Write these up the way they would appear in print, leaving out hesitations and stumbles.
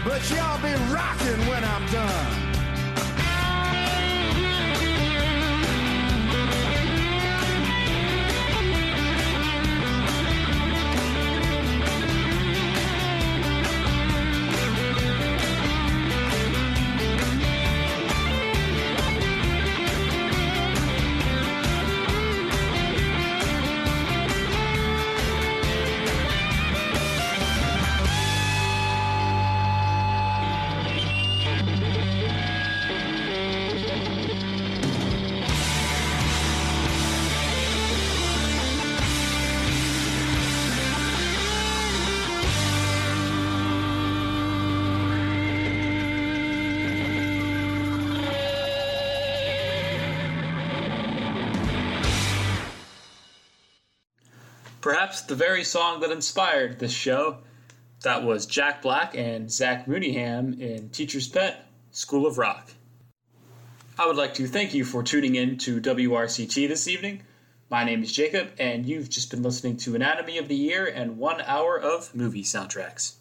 but y'all be rocking when I'm done. Perhaps the very song that inspired this show. That was Jack Black and Zach Mooneyham in Teacher's Pet, School of Rock. I would like to thank you for tuning in to WRCT this evening. My name is Jacob, and you've just been listening to Anatomy of the Year and 1 hour of movie soundtracks.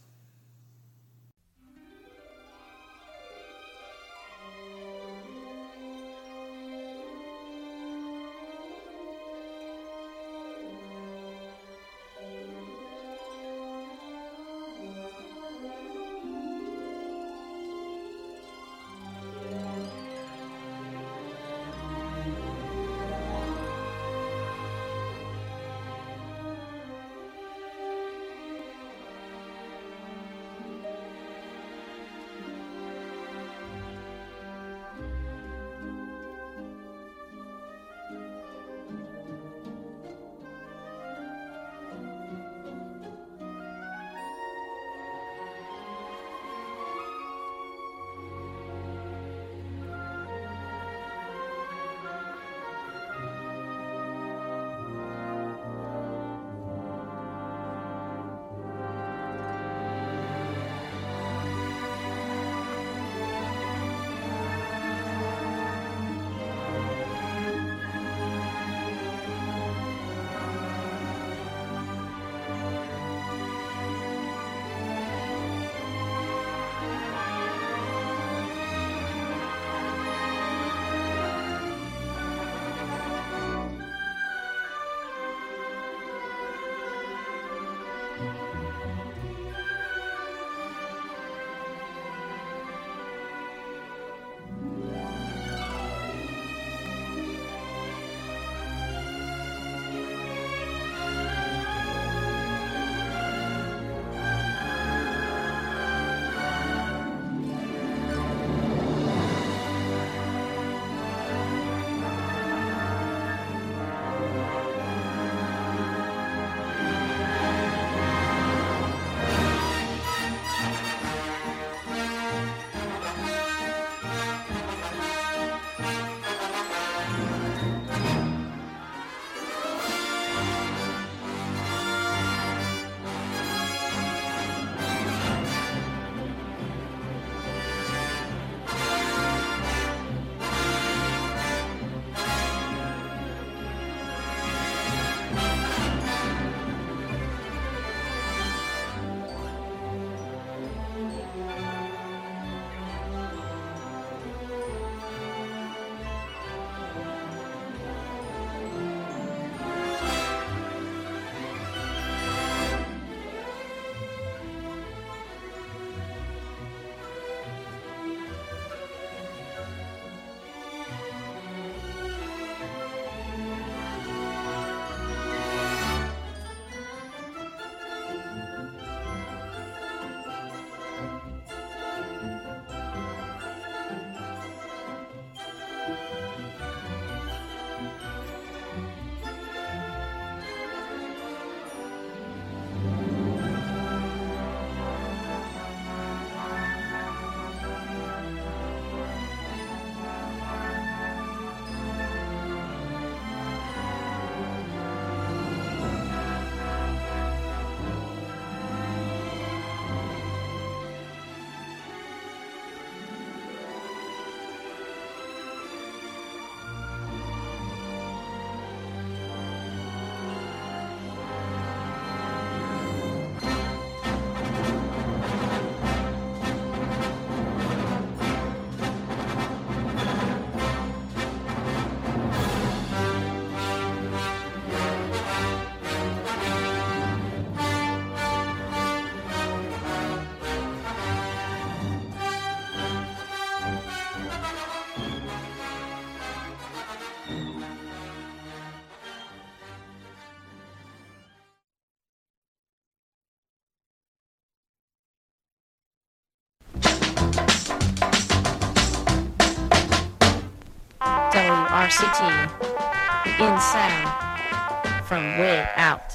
RCT, in sound, from way out.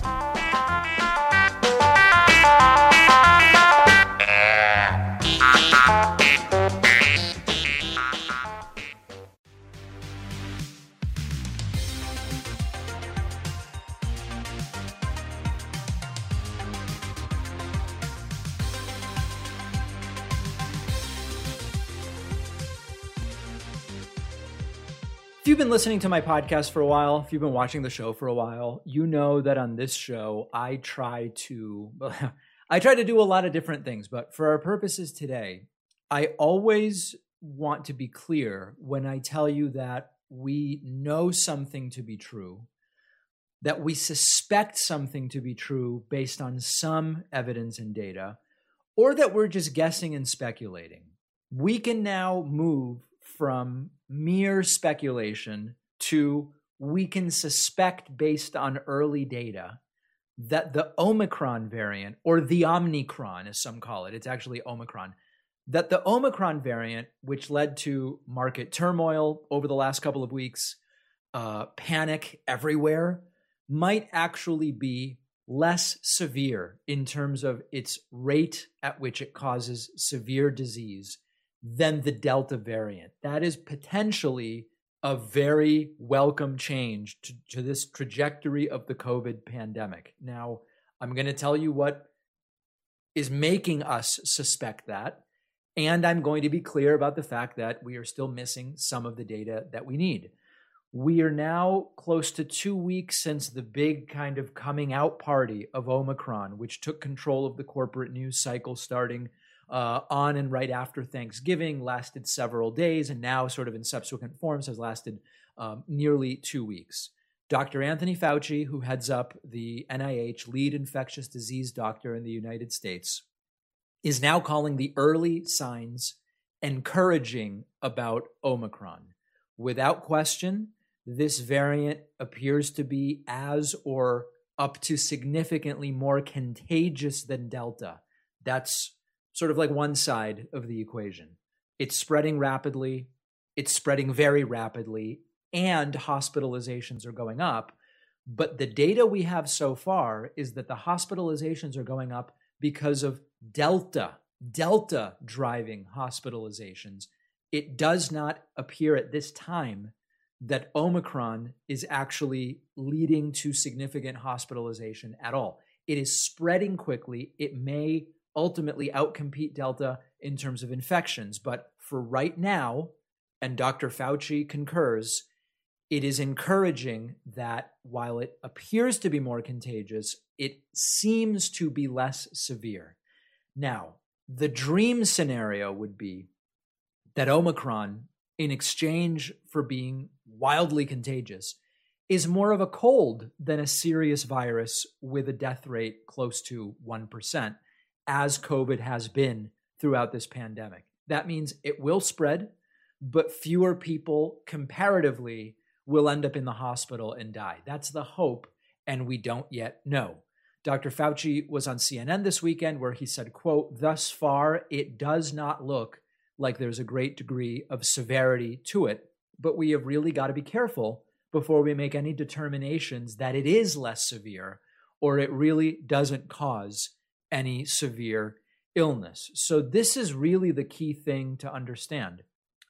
If you've been listening to my podcast for a while, if you've been watching the show for a while, you know that on this show, I try to do a lot of different things, but for our purposes today, I always want to be clear when I tell you that we know something to be true, that we suspect something to be true based on some evidence and data, or that we're just guessing and speculating. We can now move from mere speculation to we can suspect based on early data that the Omicron variant, or the Omnicron as some call it, it's actually Omicron, that the Omicron variant, which led to market turmoil over the last couple of weeks, panic everywhere, might actually be less severe in terms of its rate at which it causes severe disease than the Delta variant. That is potentially a very welcome change to this trajectory of the COVID pandemic. Now, I'm going to tell you what is making us suspect that, and I'm going to be clear about the fact that we are still missing some of the data that we need. We are now close to 2 weeks since the big kind of coming out party of Omicron, which took control of the corporate news cycle starting on and right after Thanksgiving, lasted several days, and now sort of in subsequent forms has lasted nearly 2 weeks. Dr. Anthony Fauci, who heads up the NIH, lead infectious disease doctor in the United States, is now calling the early signs encouraging about Omicron. Without question, this variant appears to be as or up to significantly more contagious than Delta. That's sort of like one side of the equation. It's spreading rapidly, it's spreading very rapidly, and hospitalizations are going up. But the data we have so far is that the hospitalizations are going up because of Delta driving hospitalizations. It does not appear at this time that Omicron is actually leading to significant hospitalization at all. It is spreading quickly. It may ultimately outcompete Delta in terms of infections. But for right now, and Dr. Fauci concurs, it is encouraging that while it appears to be more contagious, it seems to be less severe. Now, the dream scenario would be that Omicron, in exchange for being wildly contagious, is more of a cold than a serious virus with a death rate close to 1%. As COVID has been throughout this pandemic. That means it will spread, but fewer people comparatively will end up in the hospital and die. That's the hope, and we don't yet know. Dr. Fauci was on CNN this weekend where he said, quote, "Thus far, it does not look like there's a great degree of severity to it, but we have really got to be careful before we make any determinations that it is less severe or it really doesn't cause any severe illness." So this is really the key thing to understand.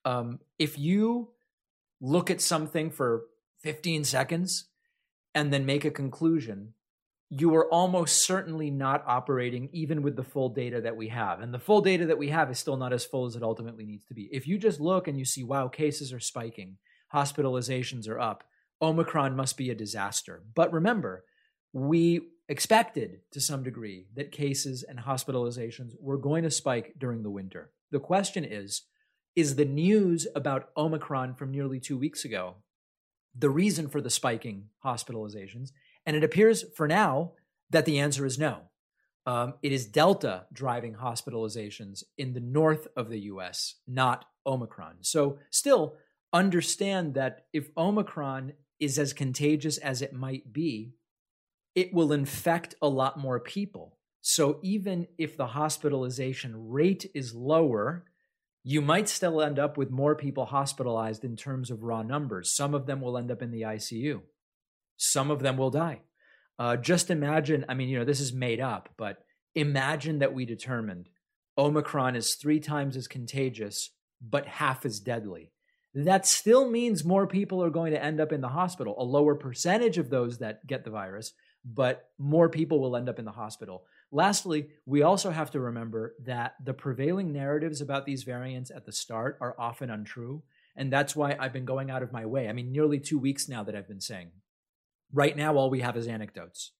If you look at something for 15 seconds and then make a conclusion, you are almost certainly not operating even with the full data that we have. And the full data that we have is still not as full as it ultimately needs to be. If you just look and you see, wow, cases are spiking, hospitalizations are up, Omicron must be a disaster. But remember, we expected to some degree that cases and hospitalizations were going to spike during the winter. The question is the news about Omicron from nearly 2 weeks ago the reason for the spiking hospitalizations? And it appears for now that the answer is no. It is Delta driving hospitalizations in the north of the US, not Omicron. So still understand that if Omicron is as contagious as it might be, it will infect a lot more people. So even if the hospitalization rate is lower, you might still end up with more people hospitalized in terms of raw numbers. Some of them will end up in the ICU. Some of them will die. Just imagine, this is made up, but imagine that we determined Omicron is 3 times as contagious, but half as deadly. That still means more people are going to end up in the hospital, a lower percentage of those that get the virus, but more people will end up in the hospital. Lastly, we also have to remember that the prevailing narratives about these variants at the start are often untrue. And that's why I've been going out of my way. Nearly 2 weeks now that I've been saying, right now, all we have is anecdotes.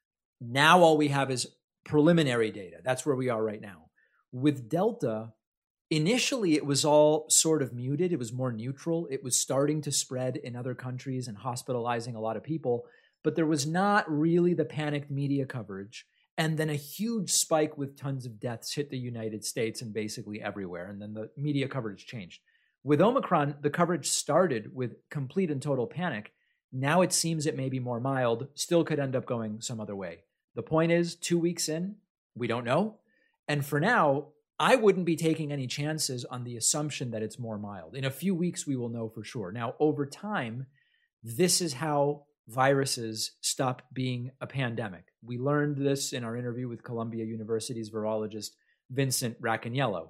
Now, all we have is preliminary data. That's where we are right now. With Delta, initially, it was all sort of muted. It was more neutral. It was starting to spread in other countries and hospitalizing a lot of people. But there was not really the panicked media coverage. And then a huge spike with tons of deaths hit the United States and basically everywhere. And then the media coverage changed. With Omicron, the coverage started with complete and total panic. Now it seems it may be more mild, still could end up going some other way. The point is, 2 weeks in, we don't know. And for now, I wouldn't be taking any chances on the assumption that it's more mild. In a few weeks, we will know for sure. Now, over time, this is how viruses stop being a pandemic. We learned this in our interview with Columbia University's virologist, Vincent Racaniello.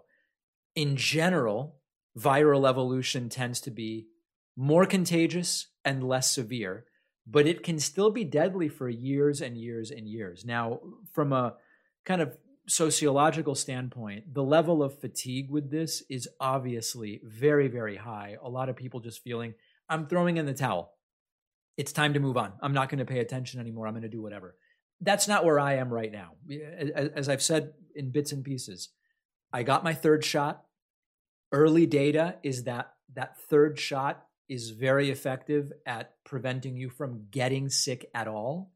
In general, viral evolution tends to be more contagious and less severe, but it can still be deadly for years and years and years. Now, from a kind of sociological standpoint, the level of fatigue with this is obviously very, very high. A lot of people just feeling, I'm throwing in the towel. It's time to move on. I'm not going to pay attention anymore. I'm going to do whatever. That's not where I am right now. As I've said in bits and pieces, I got my 3rd shot. Early data is that 3rd shot is very effective at preventing you from getting sick at all.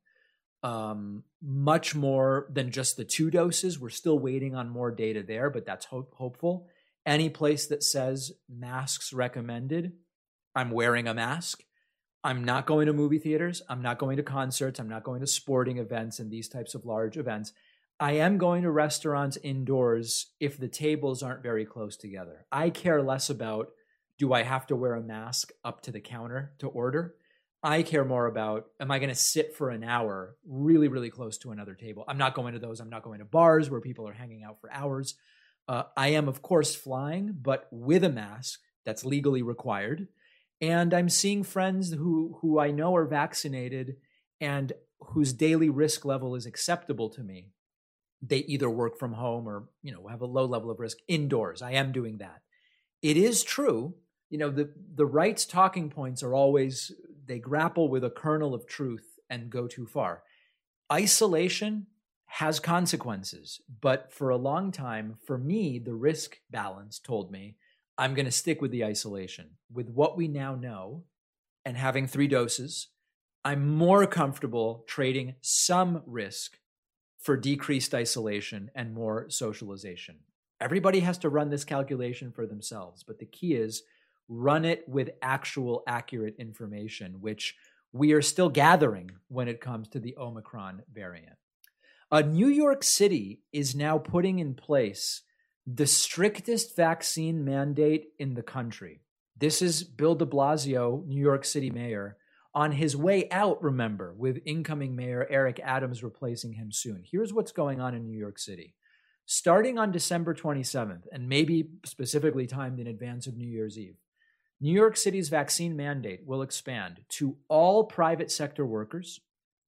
Much more than just the 2 doses. We're still waiting on more data there, but that's hopeful. Any place that says masks recommended, I'm wearing a mask. I'm not going to movie theaters. I'm not going to concerts. I'm not going to sporting events and these types of large events. I am going to restaurants indoors if the tables aren't very close together. I care less about, do I have to wear a mask up to the counter to order? I care more about, am I going to sit for an hour really, really close to another table? I'm not going to those. I'm not going to bars where people are hanging out for hours. I am, of course, flying, but with a mask that's legally required. And I'm seeing friends who I know are vaccinated and whose daily risk level is acceptable to me. They either work from home or, have a low level of risk indoors. I am doing that. It is true. The right's talking points are always, they grapple with a kernel of truth and go too far. Isolation has consequences, but for a long time, for me, the risk balance told me, I'm going to stick with the isolation. With what we now know and having 3 doses, I'm more comfortable trading some risk for decreased isolation and more socialization. Everybody has to run this calculation for themselves, but the key is run it with actual accurate information, which we are still gathering when it comes to the Omicron variant. New York City is now putting in place the strictest vaccine mandate in the country. This is Bill de Blasio, New York City mayor, on his way out, remember, with incoming mayor Eric Adams replacing him soon. Here's what's going on in New York City. Starting on December 27th, and maybe specifically timed in advance of New Year's Eve, New York City's vaccine mandate will expand to all private sector workers.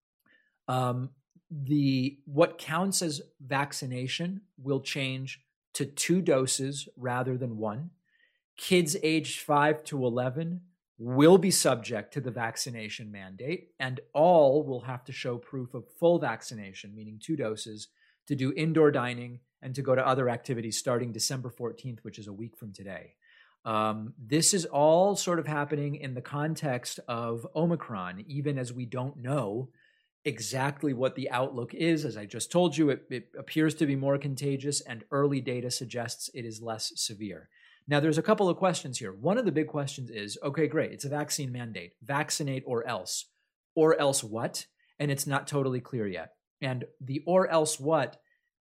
What counts as vaccination will change to 2 doses rather than 1. Kids aged 5 to 11 will be subject to the vaccination mandate, and all will have to show proof of full vaccination, meaning 2 doses, to do indoor dining and to go to other activities starting December 14th, which is a week from today. This is all sort of happening in the context of Omicron, even as we don't know exactly what the outlook is. As I just told you, it appears to be more contagious, and early data suggests it is less severe. Now, there's a couple of questions here. One of the big questions is, okay, great, it's a vaccine mandate. Vaccinate or else. Or else what? And it's not totally clear yet. And the or else what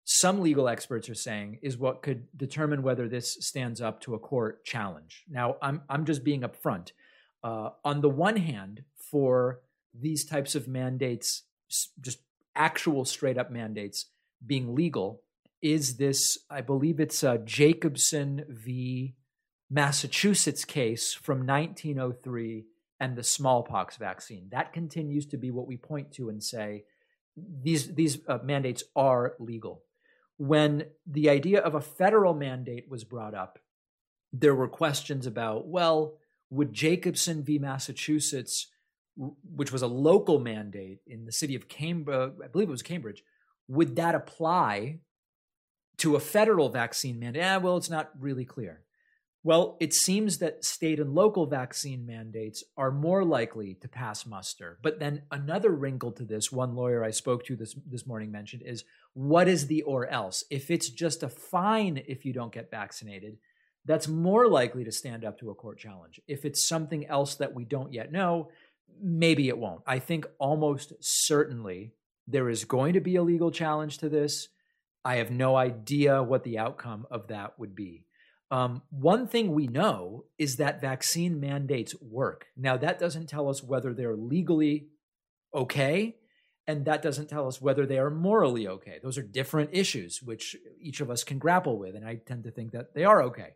some legal experts are saying is what could determine whether this stands up to a court challenge. Now, I'm just being upfront. On the one hand, for these types of mandates, just actual straight up mandates being legal, is this, I believe it's a Jacobson v. Massachusetts case from 1903 and the smallpox vaccine. That continues to be what we point to and say these mandates are legal. When the idea of a federal mandate was brought up, there were questions about, well, would Jacobson v. Massachusetts, which was a local mandate in the city of Cambridge, I believe it was Cambridge, would that apply to a federal vaccine mandate? Well, it's not really clear. Well, it seems that state and local vaccine mandates are more likely to pass muster. But then another wrinkle to this, one lawyer I spoke to this morning mentioned, is what is the or else? If it's just a fine if you don't get vaccinated, that's more likely to stand up to a court challenge. If it's something else that we don't yet know, maybe it won't. I think almost certainly there is going to be a legal challenge to this. I have no idea what the outcome of that would be. One thing we know is that vaccine mandates work. Now, that doesn't tell us whether they're legally okay, and that doesn't tell us whether they are morally okay. Those are different issues, which each of us can grapple with, and I tend to think that they are okay.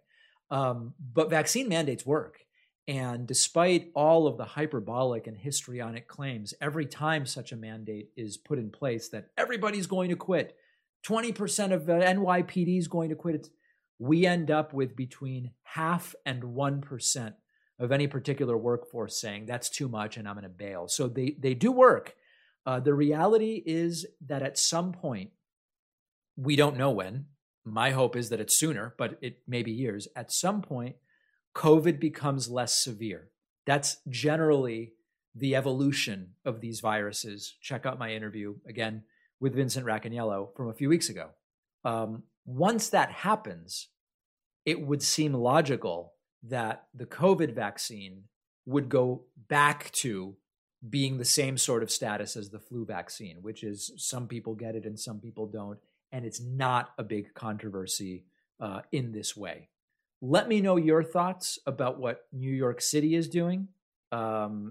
But vaccine mandates work. And despite all of the hyperbolic and histrionic claims, every time such a mandate is put in place that everybody's going to quit, 20% of NYPD is going to quit, we end up with between 0.5% and 1% of any particular workforce saying that's too much and I'm going to bail. So they do work. The reality is that at some point, we don't know when. My hope is that it's sooner, but it may be years. At some point, COVID becomes less severe. That's generally the evolution of these viruses. Check out my interview, again, with Vincent Racaniello from a few weeks ago. Once that happens, it would seem logical that the COVID vaccine would go back to being the same sort of status as the flu vaccine, which is some people get it and some people don't. And it's not a big controversy in this way. Let me know your thoughts about what New York City is doing. I'm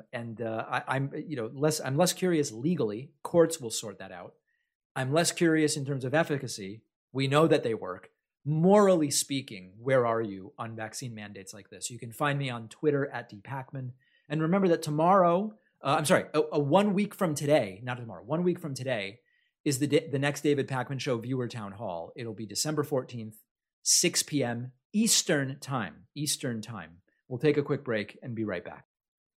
less curious legally. Courts will sort that out. I'm less curious in terms of efficacy. We know that they work. Morally speaking, where are you on vaccine mandates like this? You can find me on Twitter at @dpacman. And remember that tomorrow, 1 week from today, not tomorrow, 1 week from today is the next David Pakman Show viewer town hall. It'll be December 14th, 6 p.m. Eastern time. We'll take a quick break and be right back.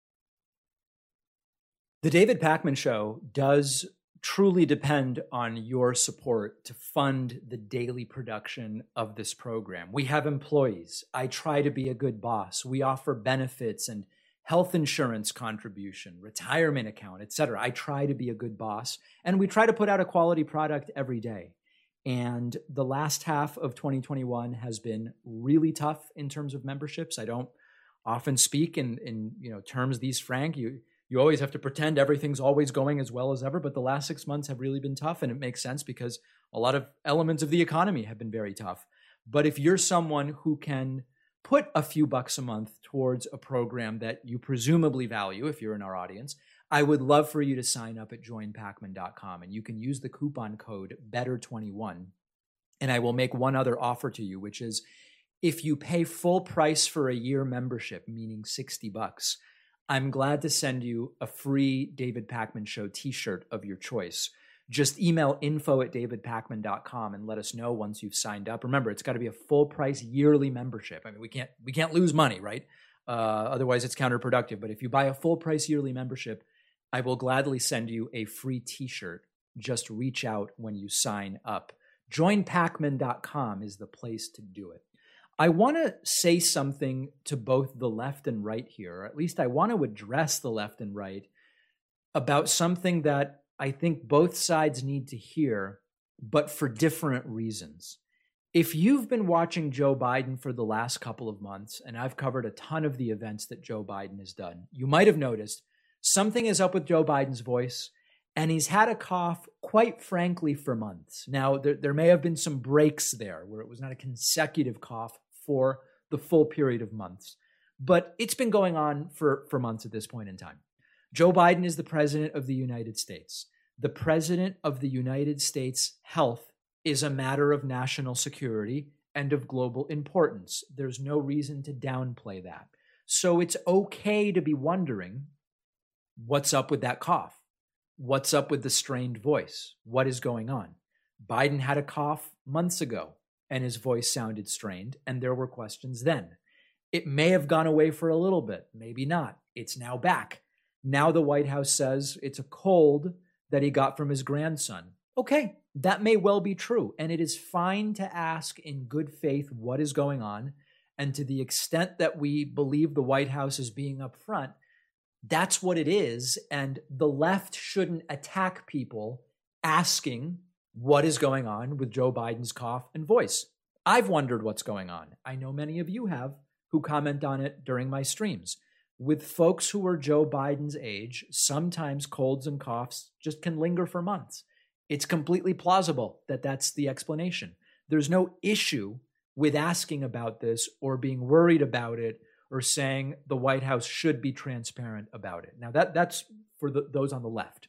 The David Pakman Show does truly depend on your support to fund the daily production of this program. We have employees. I try to be a good boss. We offer benefits and health insurance contribution, retirement account, etc. I try to be a good boss, and we try to put out a quality product every day. And the last half of 2021 has been really tough in terms of memberships. I don't often speak in terms these frank. You always have to pretend everything's always going as well as ever, but the last 6 months have really been tough, and it makes sense because a lot of elements of the economy have been very tough. But if you're someone who can put a few bucks a month towards a program that you presumably value, if you're in our audience, I would love for you to sign up at joinpacman.com, and you can use the coupon code BETTER21. And I will make one other offer to you, which is if you pay full price for a year membership, meaning $60, I'm glad to send you a free David Pakman Show t-shirt of your choice. Just email info@davidpakman.com and let us know once you've signed up. Remember, it's got to be a full price yearly membership. I mean, we can't lose money, right? Otherwise it's counterproductive. But if you buy a full price yearly membership, I will gladly send you a free t-shirt. Just reach out when you sign up. Joinpakman.com is the place to do it. I want to say something to both the left and right here, or at least I want to address the left and right about something that I think both sides need to hear, but for different reasons. If you've been watching Joe Biden for the last couple of months, and I've covered a ton of the events that Joe Biden has done, you might have noticed something is up with Joe Biden's voice, And he's had a cough, quite frankly, for months. Now, there may have been some breaks there where it was not a consecutive cough for the full period of months. But it's been going on for months at this point in time. Joe Biden is the president of the United States. The president of the United States' health is a matter of national security and of global importance. There's no reason to downplay that. So it's okay to be wondering, what's up with that cough? What's up with the strained voice? What is going on? Biden had a cough months ago, and his voice sounded strained, and there were questions then. It may have gone away for a little bit, maybe not. It's now back. Now the White House says it's a cold that he got from his grandson. Okay, that may well be true, and it is fine to ask in good faith what is going on, and to the extent that we believe the White House is being upfront, that's what it is, and the left shouldn't attack people asking what is going on with Joe Biden's cough and voice. I've wondered what's going on. I know many of you have, who comment on it during my streams. With folks who are Joe Biden's age, sometimes colds and coughs just can linger for months. It's completely plausible that that's the explanation. There's no issue with asking about this or being worried about it or saying the White House should be transparent about it. Now, that's for those on the left.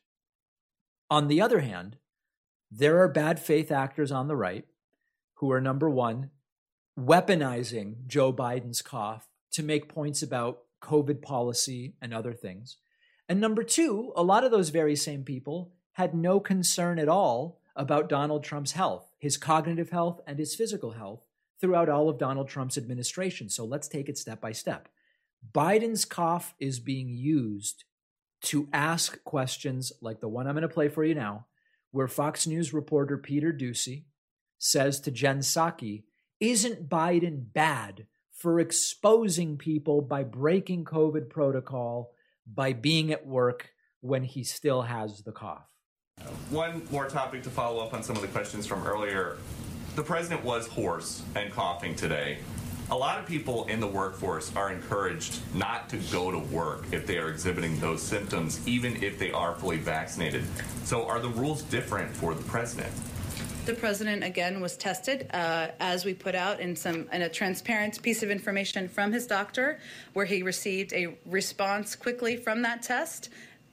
On the other hand, there are bad faith actors on the right who are, number one, weaponizing Joe Biden's cough to make points about COVID policy and other things. And number two, a lot of those very same people had no concern at all about Donald Trump's health, his cognitive health and his physical health, throughout all of Donald Trump's administration. So let's take it step by step. Biden's cough is being used to ask questions like the one I'm going to play for you now, where Fox News reporter Peter Doocy says to Jen Psaki, isn't Biden bad for exposing people by breaking COVID protocol, by being at work when he still has the cough? One more topic to follow up on some of the questions from earlier. The president was hoarse and coughing today. A lot of people in the workforce are encouraged not to go to work if they are exhibiting those symptoms, even if they are fully vaccinated. So are the rules different for the president? The president, again, was tested, as we put out in a transparent piece of information from his doctor, where he received a response quickly from that test,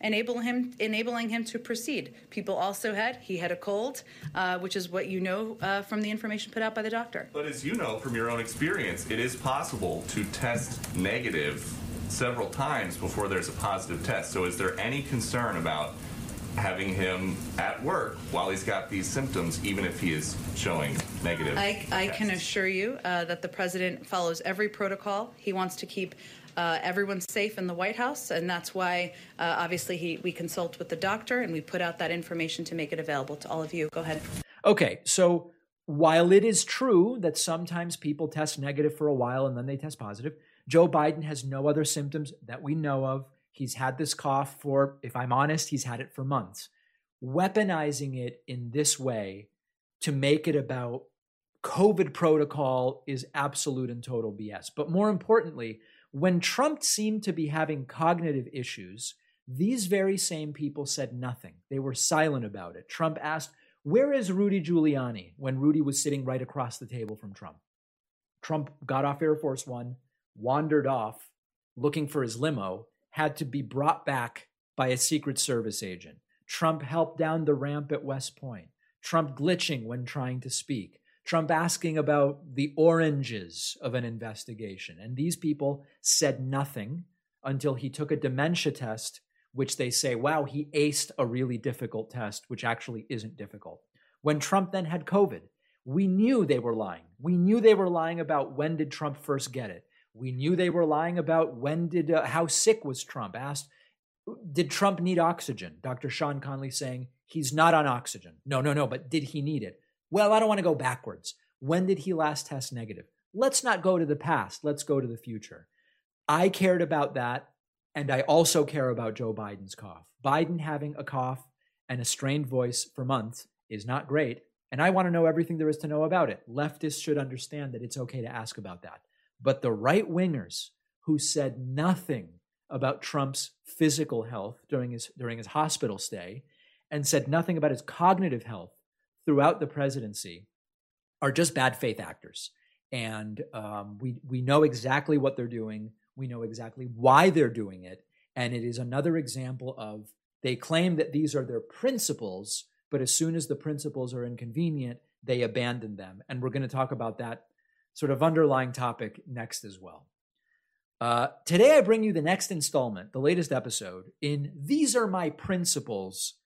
enabling him to proceed. People also he had a cold, which is what you know from the information put out by the doctor. But as you know from your own experience, it is possible to test negative several times before there's a positive test. So is there any concern about having him at work while he's got these symptoms, even if he is showing negative tests? I can assure you that the president follows every protocol. He wants to keep everyone safe in the White House, and that's why, obviously, we consult with the doctor, and we put out that information to make it available to all of you. Go ahead. Okay, so while it is true that sometimes people test negative for a while and then they test positive, Joe Biden has no other symptoms that we know of. He's had this cough for, if I'm honest, he's had it for months. Weaponizing it in this way to make it about COVID protocol is absolute and total BS. But more importantly, when Trump seemed to be having cognitive issues, these very same people said nothing. They were silent about it. Trump asked, where is Rudy Giuliani? When Rudy was sitting right across the table from Trump. Trump got off Air Force One, wandered off, looking for his limo, had to be brought back by a Secret Service agent. Trump helped down the ramp at West Point. Trump glitching when trying to speak. Trump asking about the oranges of an investigation. And these people said nothing until he took a dementia test, which they say, wow, he aced a really difficult test, which actually isn't difficult. When Trump then had COVID, we knew they were lying. We knew they were lying about when did Trump first get it. We knew they were lying about how sick was Trump. Asked, did Trump need oxygen? Dr. Sean Conley saying he's not on oxygen. No, but did he need it? Well, I don't want to go backwards. When did he last test negative? Let's not go to the past. Let's go to the future. I cared about that, and I also care about Joe Biden's cough. Biden having a cough and a strained voice for months is not great, and I want to know everything there is to know about it. Leftists should understand that it's okay to ask about that. But the right-wingers who said nothing about Trump's physical health during his hospital stay and said nothing about his cognitive health throughout the presidency are just bad faith actors. And we know exactly what they're doing. We know exactly why they're doing it. And it is another example of they claim that these are their principles, but as soon as the principles are inconvenient, they abandon them. And we're going to talk about that sort of underlying topic next as well. Today, I bring you the next installment, the latest episode in These Are My Principles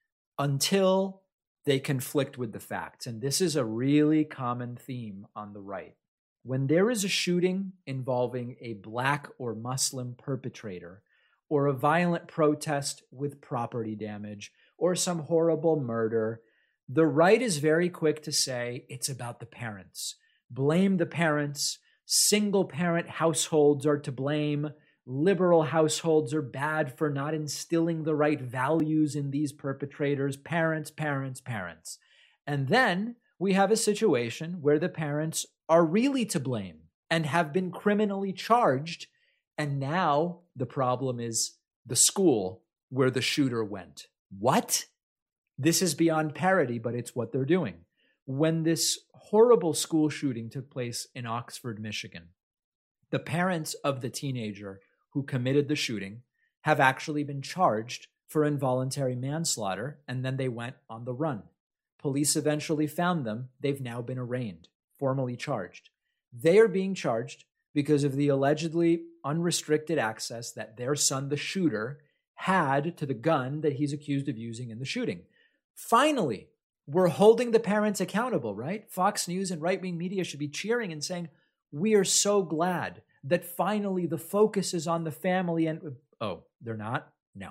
Until They Conflict with the Facts. And this is a really common theme on the right. When there is a shooting involving a Black or Muslim perpetrator, or a violent protest with property damage, or some horrible murder, the right is very quick to say it's about the parents. Blame the parents. Single-parent households are to blame. Liberal households are bad for not instilling the right values in these perpetrators. Parents, parents, parents. And then we have a situation where the parents are really to blame and have been criminally charged. And now the problem is the school where the shooter went. What? This is beyond parody, but it's what they're doing. When this horrible school shooting took place in Oxford, Michigan, the parents of the teenager who committed the shooting have actually been charged for involuntary manslaughter, and then they went on the run. Police eventually found them. They've now been arraigned, formally charged. They are being charged because of the allegedly unrestricted access that their son, the shooter, had to the gun that he's accused of using in the shooting. Finally, we're holding the parents accountable, right? Fox News and right-wing media should be cheering and saying, we are so glad that finally the focus is on the family. And oh, they're not? No.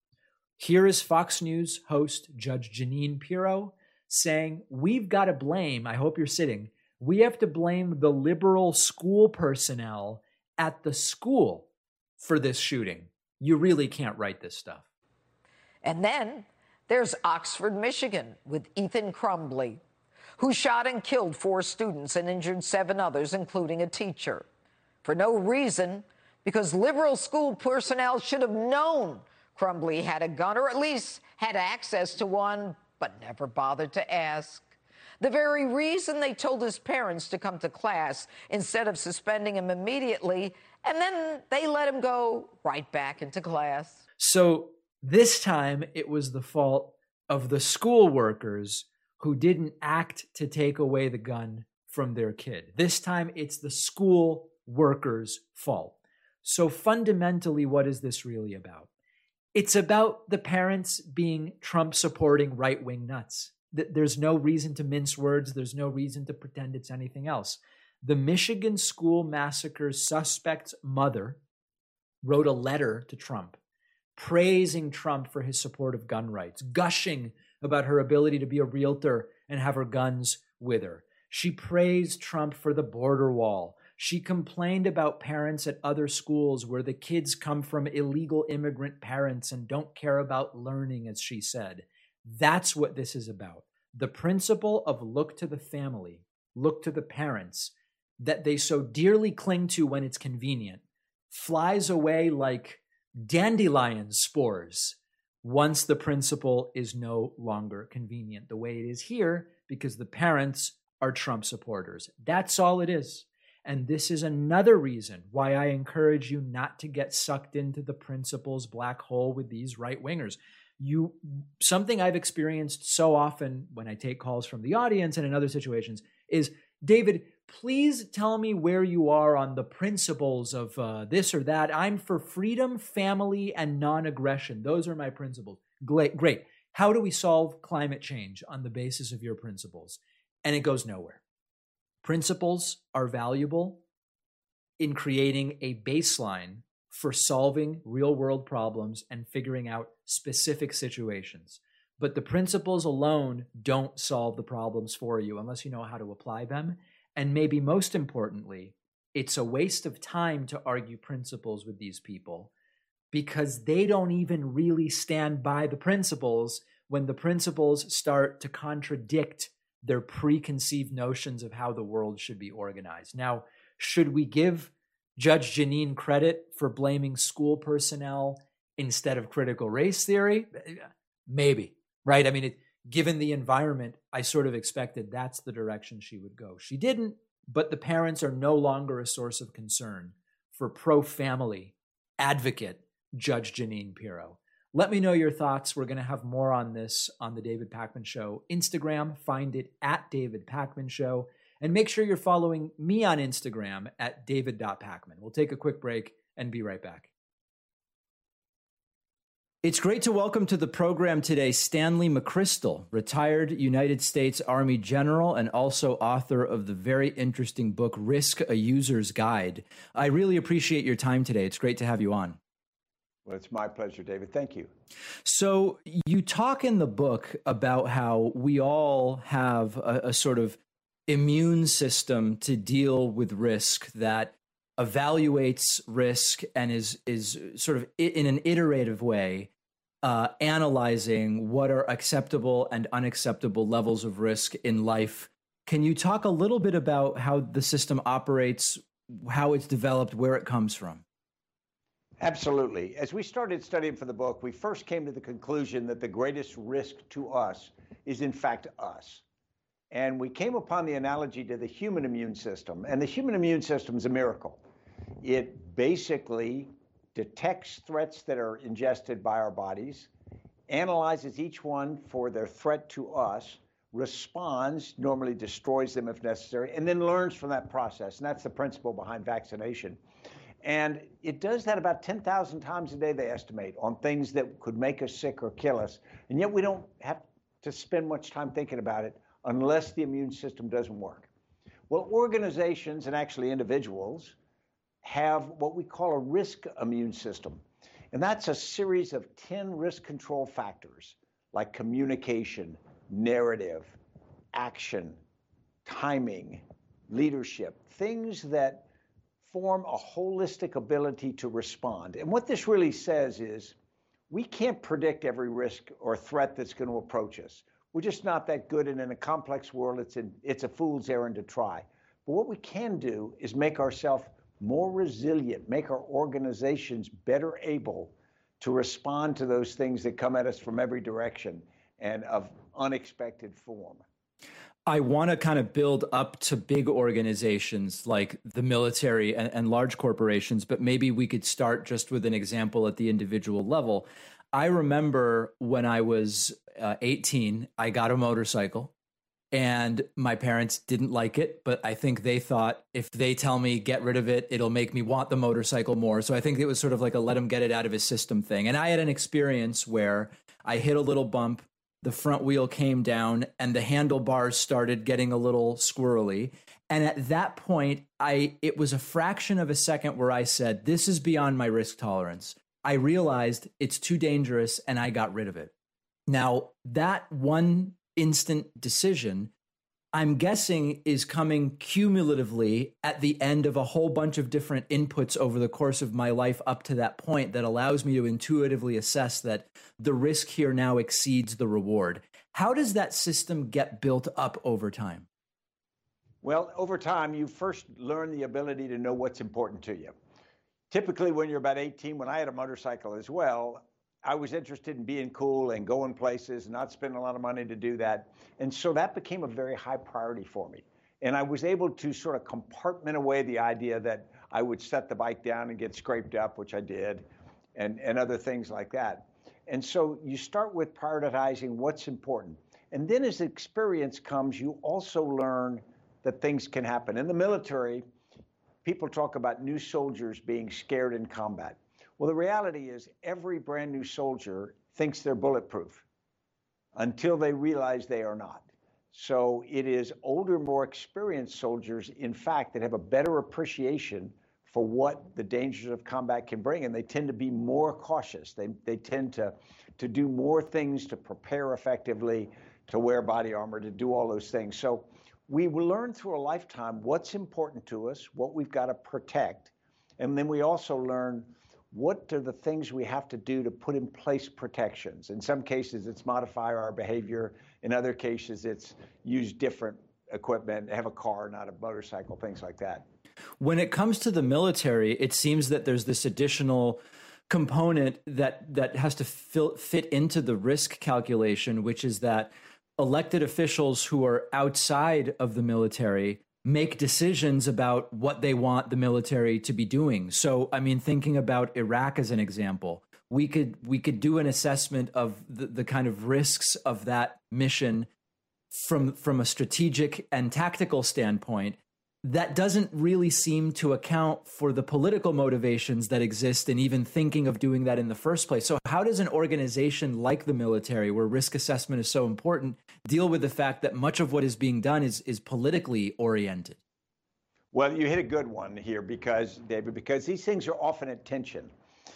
Here is Fox News host Judge Jeanine Pirro saying, we've got to blame, I hope you're sitting, we have to blame the liberal school personnel at the school for this shooting. You really can't write this stuff. And then there's Oxford, Michigan, with Ethan Crumbley, who shot and killed 4 students and injured 7 others, including a teacher. For no reason, because liberal school personnel should have known Crumbley had a gun, or at least had access to one, but never bothered to ask. The very reason they told his parents to come to class instead of suspending him immediately, and then they let him go right back into class. So this time it was the fault of the school workers who didn't act to take away the gun from their kid. This time it's the school workers' fault. So fundamentally, what is this really about? It's about the parents being Trump-supporting right-wing nuts. There's no reason to mince words. There's no reason to pretend it's anything else. The Michigan school massacre suspect's mother wrote a letter to Trump praising Trump for his support of gun rights, gushing about her ability to be a realtor and have her guns with her. She praised Trump for the border wall. She complained about parents at other schools where the kids come from illegal immigrant parents and don't care about learning, as she said. That's what this is about. The principle of look to the family, look to the parents, that they so dearly cling to when it's convenient, flies away like dandelion spores once the principle is no longer convenient, the way it is here, because the parents are Trump supporters. That's all it is. And this is another reason why I encourage you not to get sucked into the principles black hole with these right-wingers. Something I've experienced so often when I take calls from the audience and in other situations is, David, please tell me where you are on the principles of this or that. I'm for freedom, family, and non-aggression. Those are my principles. Great. How do we solve climate change on the basis of your principles? And it goes nowhere. Principles are valuable in creating a baseline for solving real-world problems and figuring out specific situations. But the principles alone don't solve the problems for you unless you know how to apply them. And maybe most importantly, it's a waste of time to argue principles with these people because they don't even really stand by the principles when the principles start to contradict their preconceived notions of how the world should be organized. Now, should we give Judge Jeanine credit for blaming school personnel instead of critical race theory? Maybe. right? I mean, given the environment, I sort of expected that's the direction she would go. She didn't, but the parents are no longer a source of concern for pro-family advocate Judge Jeanine Pirro. Let me know your thoughts. We're going to have more on this on the David Pakman Show Instagram. Find it at David Pakman Show. And make sure you're following me on Instagram at david.pakman. We'll take a quick break and be right back. It's great to welcome to the program today Stanley McChrystal, retired United States Army general and also author of the very interesting book, Risk: A User's Guide. I really appreciate your time today. It's great to have you on. Well, it's my pleasure, David. Thank you. So you talk in the book about how we all have a sort of immune system to deal with risk that evaluates risk and is sort of in an iterative way analyzing what are acceptable and unacceptable levels of risk in life. Can you talk a little bit about how the system operates, how it's developed, where it comes from? Absolutely. As we started studying for the book, we first came to the conclusion that the greatest risk to us is in fact us. And we came upon the analogy to the human immune system. And the human immune system is a miracle. It basically detects threats that are ingested by our bodies, analyzes each one for their threat to us, responds, normally destroys them if necessary, and then learns from that process. And that's the principle behind vaccination. And it does that about 10,000 times a day, they estimate, on things that could make us sick or kill us. And yet we don't have to spend much time thinking about it unless the immune system doesn't work. Well, organizations and actually individuals have what we call a risk immune system. And that's a series of 10 risk control factors like communication, narrative, action, timing, leadership, things that form a holistic ability to respond. And what this really says is we can't predict every risk or threat that's going to approach us. We're just not that good, and in a complex world, it's a fool's errand to try. But what we can do is make ourselves more resilient, make our organizations better able to respond to those things that come at us from every direction and of unexpected form. I want to kind of build up to big organizations like the military and large corporations, but maybe we could start just with an example at the individual level. I remember when I was 18, I got a motorcycle and my parents didn't like it, but I think they thought if they tell me get rid of it, it'll make me want the motorcycle more. So I think it was sort of like a let him get it out of his system thing. And I had an experience where I hit a little bump, the front wheel came down and the handlebars started getting a little squirrely. And at that point, it was a fraction of a second where I said, this is beyond my risk tolerance. I realized it's too dangerous and I got rid of it. Now, that one instant decision, I'm guessing, is coming cumulatively at the end of a whole bunch of different inputs over the course of my life up to that point that allows me to intuitively assess that the risk here now exceeds the reward. How does that system get built up over time? Well, over time, you first learn the ability to know what's important to you. Typically, when you're about 18, when I had a motorcycle as well, I was interested in being cool and going places and not spending a lot of money to do that. And so that became a very high priority for me. And I was able to sort of compartment away the idea that I would set the bike down and get scraped up, which I did, and other things like that. And so you start with prioritizing what's important. And then as experience comes, you also learn that things can happen. In the military, people talk about new soldiers being scared in combat. Well, the reality is every brand new soldier thinks they're bulletproof until they realize they are not. So it is older, more experienced soldiers, in fact, that have a better appreciation for what the dangers of combat can bring, and they tend to be more cautious. They tend to do more things to prepare effectively, to wear body armor, to do all those things. So we will learn through a lifetime what's important to us, what we've got to protect, and then we also learn what are the things we have to do to put in place protections. In some cases, it's modify our behavior. In other cases, it's use different equipment, have a car, not a motorcycle, things like that. When it comes to the military, it seems that there's this additional component that has to fit into the risk calculation, which is that elected officials who are outside of the military make decisions about what they want the military to be doing. So, I mean, thinking about Iraq as an example, we could do an assessment of the kind of risks of that mission from a strategic and tactical standpoint. That doesn't really seem to account for the political motivations that exist in even thinking of doing that in the first place. So how does an organization like the military, where risk assessment is so important, deal with the fact that much of what is being done is politically oriented? Well, you hit a good one here, David, because these things are often at tension.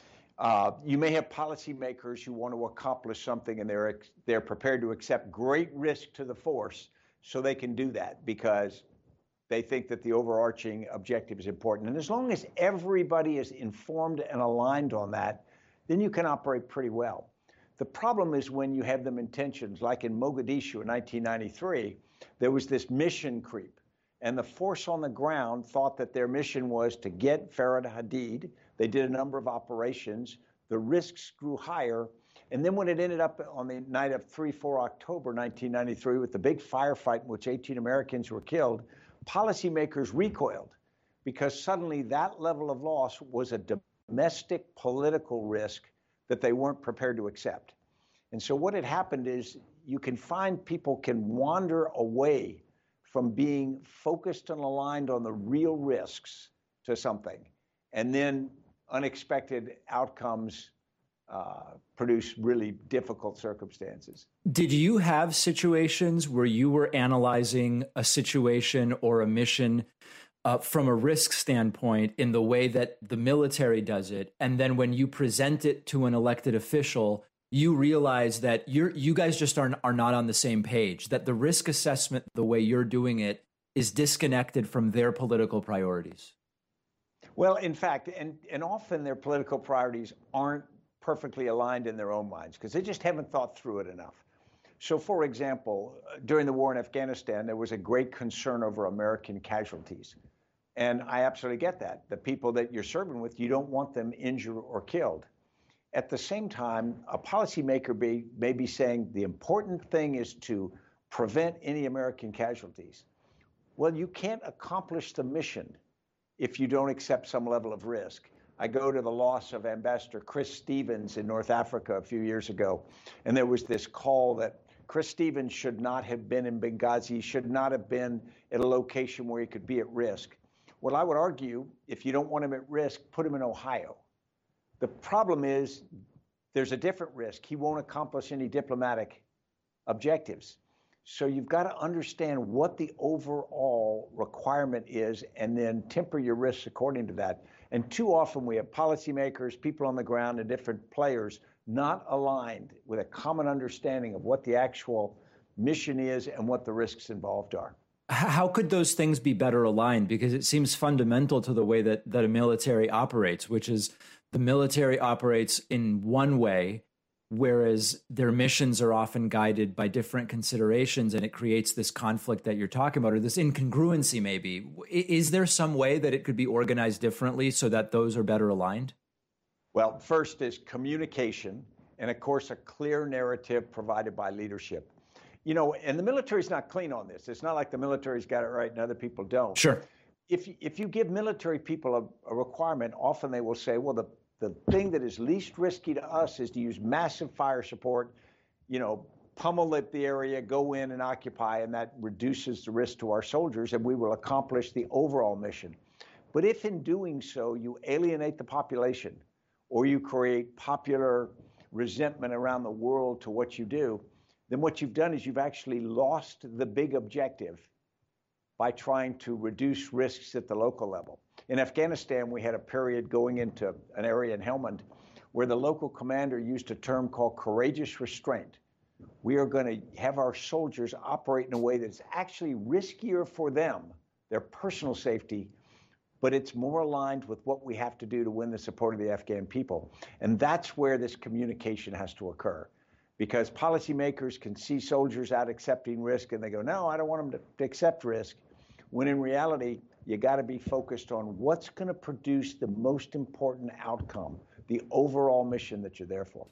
You may have policymakers who want to accomplish something, and they're prepared to accept great risk to the force so they can do that because they think that the overarching objective is important. And as long as everybody is informed and aligned on that, then you can operate pretty well. The problem is when you have them in tensions, like in Mogadishu in 1993, there was this mission creep. And the force on the ground thought that their mission was to get Farah Hadid. They did a number of operations. The risks grew higher. And then when it ended up on the night of 3-4 October 1993 with the big firefight in which 18 Americans were killed, policymakers recoiled because suddenly that level of loss was a domestic political risk that they weren't prepared to accept. And so what had happened is you can find people can wander away from being focused and aligned on the real risks to something, and then unexpected outcomes produce really difficult circumstances. Did you have situations where you were analyzing a situation or a mission from a risk standpoint in the way that the military does it, and then when you present it to an elected official, you realize that you guys just are not on the same page, that the risk assessment, the way you're doing it, is disconnected from their political priorities? Well, in fact, and often their political priorities aren't perfectly aligned in their own minds because they just haven't thought through it enough. So, for example, during the war in Afghanistan, there was a great concern over American casualties. And I absolutely get that. The people that you're serving with, you don't want them injured or killed. At the same time, a policymaker may be saying the important thing is to prevent any American casualties. Well, you can't accomplish the mission if you don't accept some level of risk. I go to the loss of Ambassador Chris Stevens in North Africa a few years ago, and there was this call that Chris Stevens should not have been in Benghazi, should not have been at a location where he could be at risk. Well, I would argue, if you don't want him at risk, put him in Ohio. The problem is there's a different risk. He won't accomplish any diplomatic objectives. So you've got to understand what the overall requirement is and then temper your risks according to that. And too often we have policymakers, people on the ground, and different players not aligned with a common understanding of what the actual mission is and what the risks involved are. How could those things be better aligned? Because it seems fundamental to the way that a military operates, which is the military operates in one way, whereas their missions are often guided by different considerations, and it creates this conflict that you're talking about, or this incongruency maybe. Is there some way that it could be organized differently so that those are better aligned? Well, first is communication, and of course, a clear narrative provided by leadership. You know, and the military's not clean on this. It's not like the military's got it right and other people don't. Sure. If you give military people a requirement, often they will say, well, the thing that is least risky to us is to use massive fire support, pummel the area, go in and occupy, and that reduces the risk to our soldiers, and we will accomplish the overall mission. But if in doing so you alienate the population, or you create popular resentment around the world to what you do, then what you've done is you've actually lost the big objective by trying to reduce risks at the local level. In Afghanistan, we had a period going into an area in Helmand where the local commander used a term called courageous restraint. We are going to have our soldiers operate in a way that's actually riskier for them, their personal safety, but it's more aligned with what we have to do to win the support of the Afghan people. And that's where this communication has to occur. Because policymakers can see soldiers out accepting risk and they go, no, I don't want them to accept risk. When in reality, you got to be focused on what's going to produce the most important outcome, the overall mission that you're there for.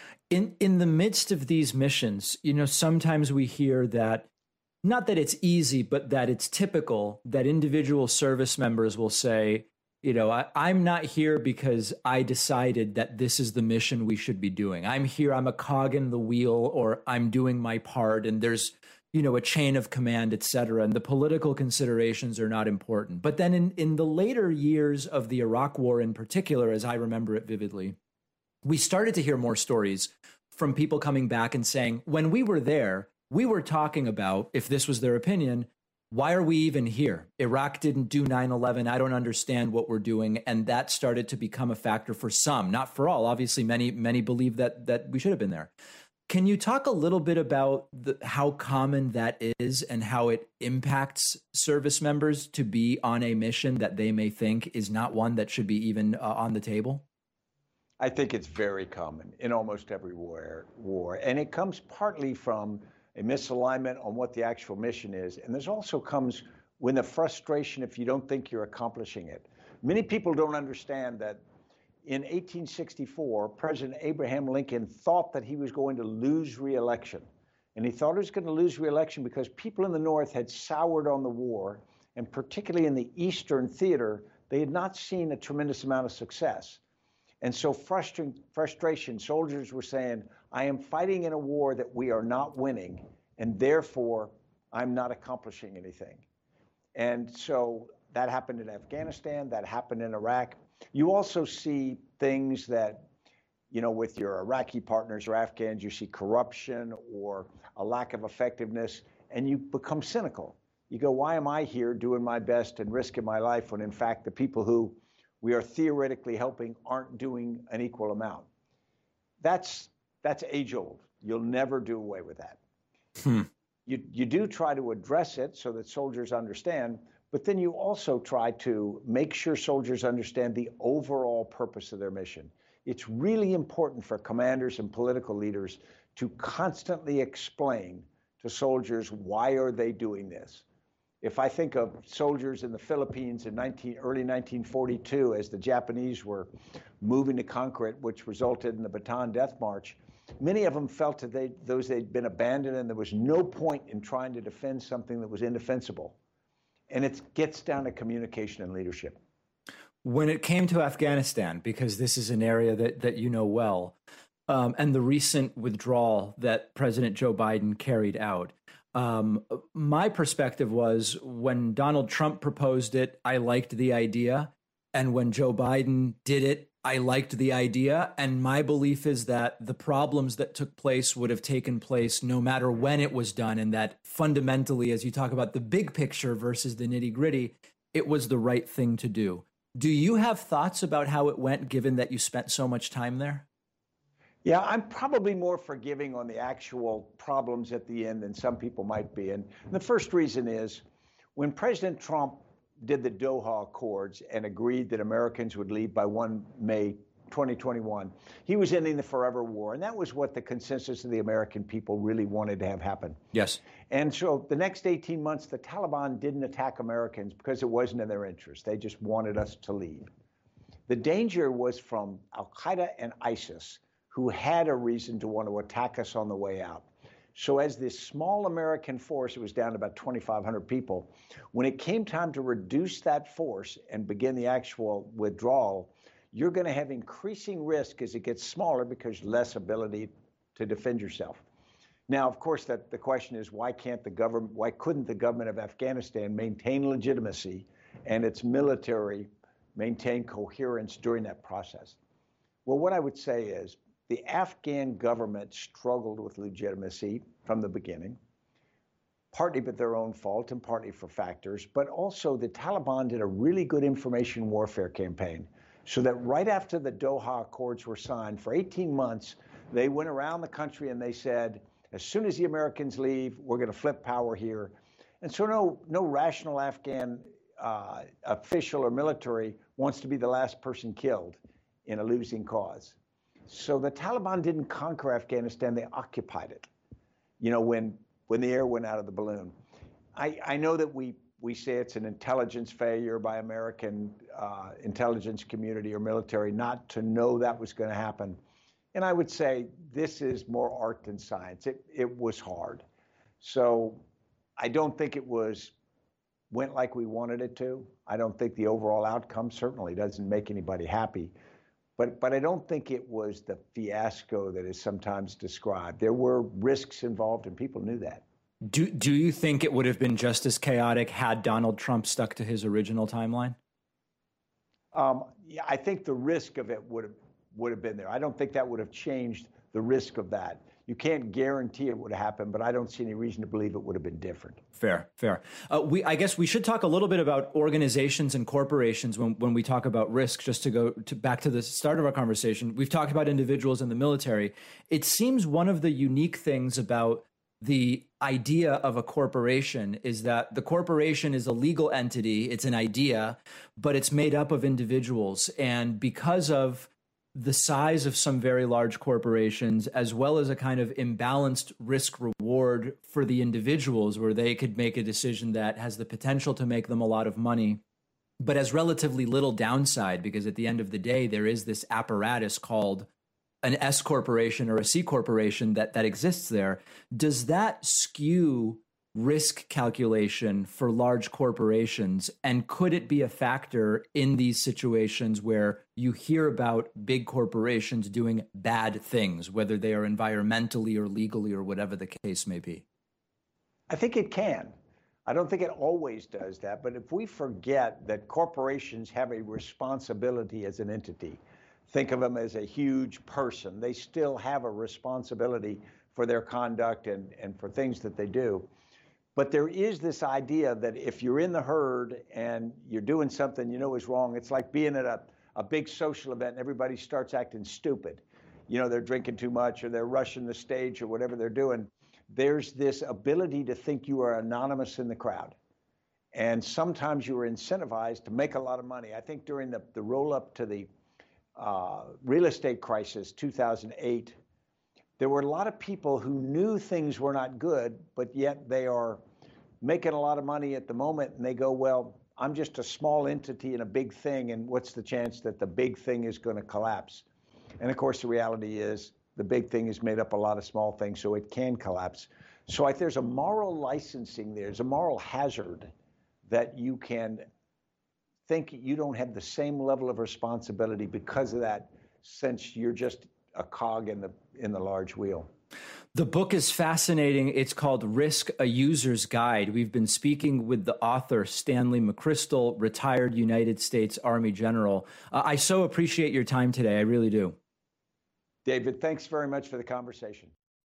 In the midst of these missions, sometimes we hear that, not that it's easy, but that it's typical that individual service members will say, I'm not here because I decided that this is the mission we should be doing. I'm here, I'm a cog in the wheel, or I'm doing my part, and there's, a chain of command, et cetera, and the political considerations are not important. But then in the later years of the Iraq War in particular, as I remember it vividly, we started to hear more stories from people coming back and saying, when we were there, we were talking about, if this was their opinion, why are we even here? Iraq didn't do 9/11. I don't understand what we're doing. And that started to become a factor for some, not for all. Obviously, many believe that we should have been there. Can you talk a little bit about how common that is and how it impacts service members to be on a mission that they may think is not one that should be even on the table? I think it's very common in almost every war. And it comes partly from a misalignment on what the actual mission is. And there's also comes when the frustration if you don't think you're accomplishing it. Many people don't understand that in 1864, President Abraham Lincoln thought that he was going to lose re-election. And he thought he was going to lose re-election because people in the North had soured on the war, and particularly in the Eastern theater, they had not seen a tremendous amount of success. And so frustration, soldiers were saying, I am fighting in a war that we are not winning, and therefore I'm not accomplishing anything. And so that happened in Afghanistan, that happened in Iraq. You also see things that, with your Iraqi partners or Afghans, you see corruption or a lack of effectiveness, and you become cynical. You go, why am I here doing my best and risking my life when in fact the people who we are theoretically helping aren't doing an equal amount? That's age old. You'll never do away with that. You do try to address it so that soldiers understand, but then you also try to make sure soldiers understand the overall purpose of their mission. It's really important for commanders and political leaders to constantly explain to soldiers, why are they doing this? If I think of soldiers in the Philippines in early 1942, as the Japanese were moving to conquer it, which resulted in the Bataan Death March, many of them felt that they'd been abandoned and there was no point in trying to defend something that was indefensible. And it gets down to communication and leadership. When it came to Afghanistan, because this is an area that you know well, and the recent withdrawal that President Joe Biden carried out, my perspective was when Donald Trump proposed it, I liked the idea. And when Joe Biden did it, I liked the idea. And my belief is that the problems that took place would have taken place no matter when it was done. And that fundamentally, as you talk about the big picture versus the nitty gritty, it was the right thing to do. Do you have thoughts about how it went, given that you spent so much time there? Yeah, I'm probably more forgiving on the actual problems at the end than some people might be. And the first reason is when President Trump did the Doha Accords and agreed that Americans would leave by 1 May 2021, he was ending the forever war. And that was what the consensus of the American people really wanted to have happen. Yes. And so the next 18 months, the Taliban didn't attack Americans because it wasn't in their interest. They just wanted us to leave. The danger was from Al-Qaeda and ISIS, who had a reason to want to attack us on the way out. So as this small American force, it was down to about 2,500 people, when it came time to reduce that force and begin the actual withdrawal, you're going to have increasing risk as it gets smaller because less ability to defend yourself. Now, of course, the question is, why couldn't the government of Afghanistan maintain legitimacy and its military maintain coherence during that process? Well, what I would say is, the Afghan government struggled with legitimacy from the beginning, partly by their own fault and partly for factors, but also the Taliban did a really good information warfare campaign so that right after the Doha Accords were signed, for 18 months, they went around the country and they said, as soon as the Americans leave, we're going to flip power here. And so no rational Afghan official or military wants to be the last person killed in a losing cause. So the Taliban didn't conquer Afghanistan, they occupied it, when the air went out of the balloon. I know that we we say it's an intelligence failure by American intelligence community or military not to know that was going to happen. And I would say this is more art than science. It was hard. So I don't think it went like we wanted it to. I don't think the overall outcome certainly doesn't make anybody happy. But I don't think it was the fiasco that is sometimes described. There were risks involved, and people knew that. Do you think it would have been just as chaotic had Donald Trump stuck to his original timeline? Yeah, I think the risk of it would have been there. I don't think that would have changed the risk of that. You can't guarantee it would have happened, but I don't see any reason to believe it would have been different. Fair. I guess we should talk a little bit about organizations and corporations when we talk about risk, just to go back to the start of our conversation. We've talked about individuals in the military. It seems one of the unique things about the idea of a corporation is that the corporation is a legal entity. It's an idea, but it's made up of individuals. And because of the size of some very large corporations, as well as a kind of imbalanced risk reward for the individuals, where they could make a decision that has the potential to make them a lot of money, but has relatively little downside, because at the end of the day, there is this apparatus called an S corporation or a C corporation that exists there. Does that skew risk calculation for large corporations? And could it be a factor in these situations where you hear about big corporations doing bad things, whether they are environmentally or legally or whatever the case may be? I think it can. I don't think it always does that, but if we forget that corporations have a responsibility as an entity, think of them as a huge person, they still have a responsibility for their conduct and for things that they do. But there is this idea that if you're in the herd and you're doing something you know is wrong, it's like being at a big social event and everybody starts acting stupid. You know, they're drinking too much or they're rushing the stage or whatever they're doing. There's this ability to think you are anonymous in the crowd. And sometimes you are incentivized to make a lot of money. I think during the roll-up to the real estate crisis, 2008, there were a lot of people who knew things were not good, but yet they are making a lot of money at the moment, and they go, well, I'm just a small entity in a big thing, and what's the chance that the big thing is going to collapse? And of course, the reality is the big thing is made up a lot of small things, so it can collapse. So there's a moral licensing there. There's a moral hazard that you can think you don't have the same level of responsibility because of that, since you're just a cog in the large wheel. The book is fascinating. It's called Risk, A User's Guide. We've been speaking with the author, Stanley McChrystal, retired United States Army general. I so appreciate your time today. I really do. David, thanks very much for the conversation.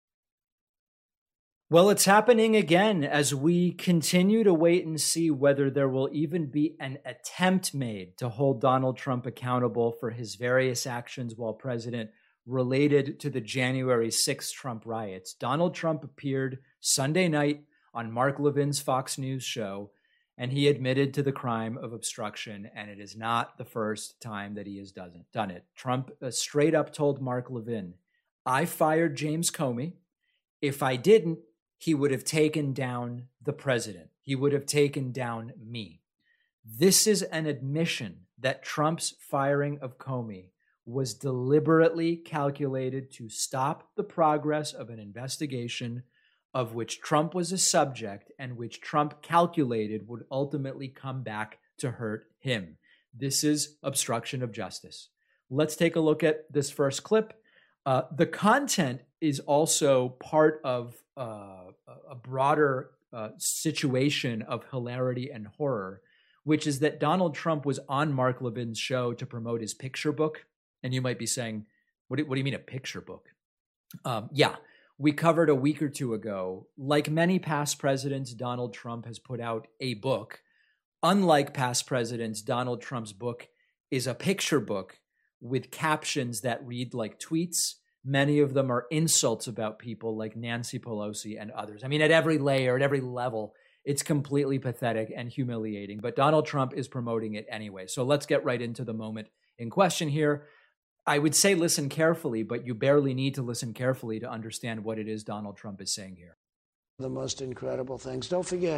Well, it's happening again as we continue to wait and see whether there will even be an attempt made to hold Donald Trump accountable for his various actions while president related to the January 6th Trump riots. Donald Trump appeared Sunday night on Mark Levin's Fox News show, and he admitted to the crime of obstruction, and it is not the first time that he has done it. Trump straight up told Mark Levin, I fired James Comey. If I didn't, he would have taken down the president. He would have taken down me. This is an admission that Trump's firing of Comey was deliberately calculated to stop the progress of an investigation of which Trump was a subject and which Trump calculated would ultimately come back to hurt him. This is obstruction of justice. Let's take a look at this first clip. The content is also part of a broader situation of hilarity and horror, which is that Donald Trump was on Mark Levin's show to promote his picture book. And you might be saying, what do you mean a picture book? Yeah, we covered a week or two ago, like many past presidents, Donald Trump has put out a book. Unlike past presidents, Donald Trump's book is a picture book with captions that read like tweets. Many of them are insults about people like Nancy Pelosi and others. I mean, at every layer, at every level, it's completely pathetic and humiliating. But Donald Trump is promoting it anyway. So let's get right into the moment in question here. I would say listen carefully, but you barely need to listen carefully to understand what it is Donald Trump is saying here. The most incredible things. Don't forget,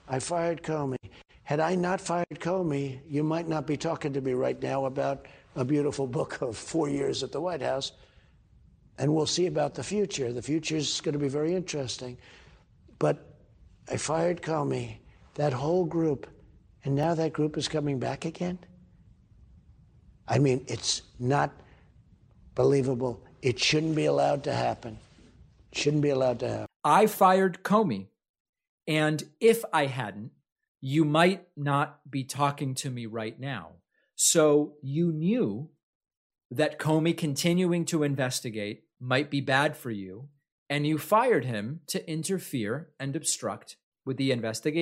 I fired Comey. Had I not fired Comey, you might not be talking to me right now about a beautiful book of 4 years at the White House. And we'll see about the future. The future is going to be very interesting. But I fired Comey, that whole group, and now that group is coming back again? I mean, it's not believable. It shouldn't be allowed to happen. It shouldn't be allowed to happen. I fired Comey, and if I hadn't, you might not be talking to me right now. So you knew that Comey continuing to investigate might be bad for you, and you fired him to interfere and obstruct with the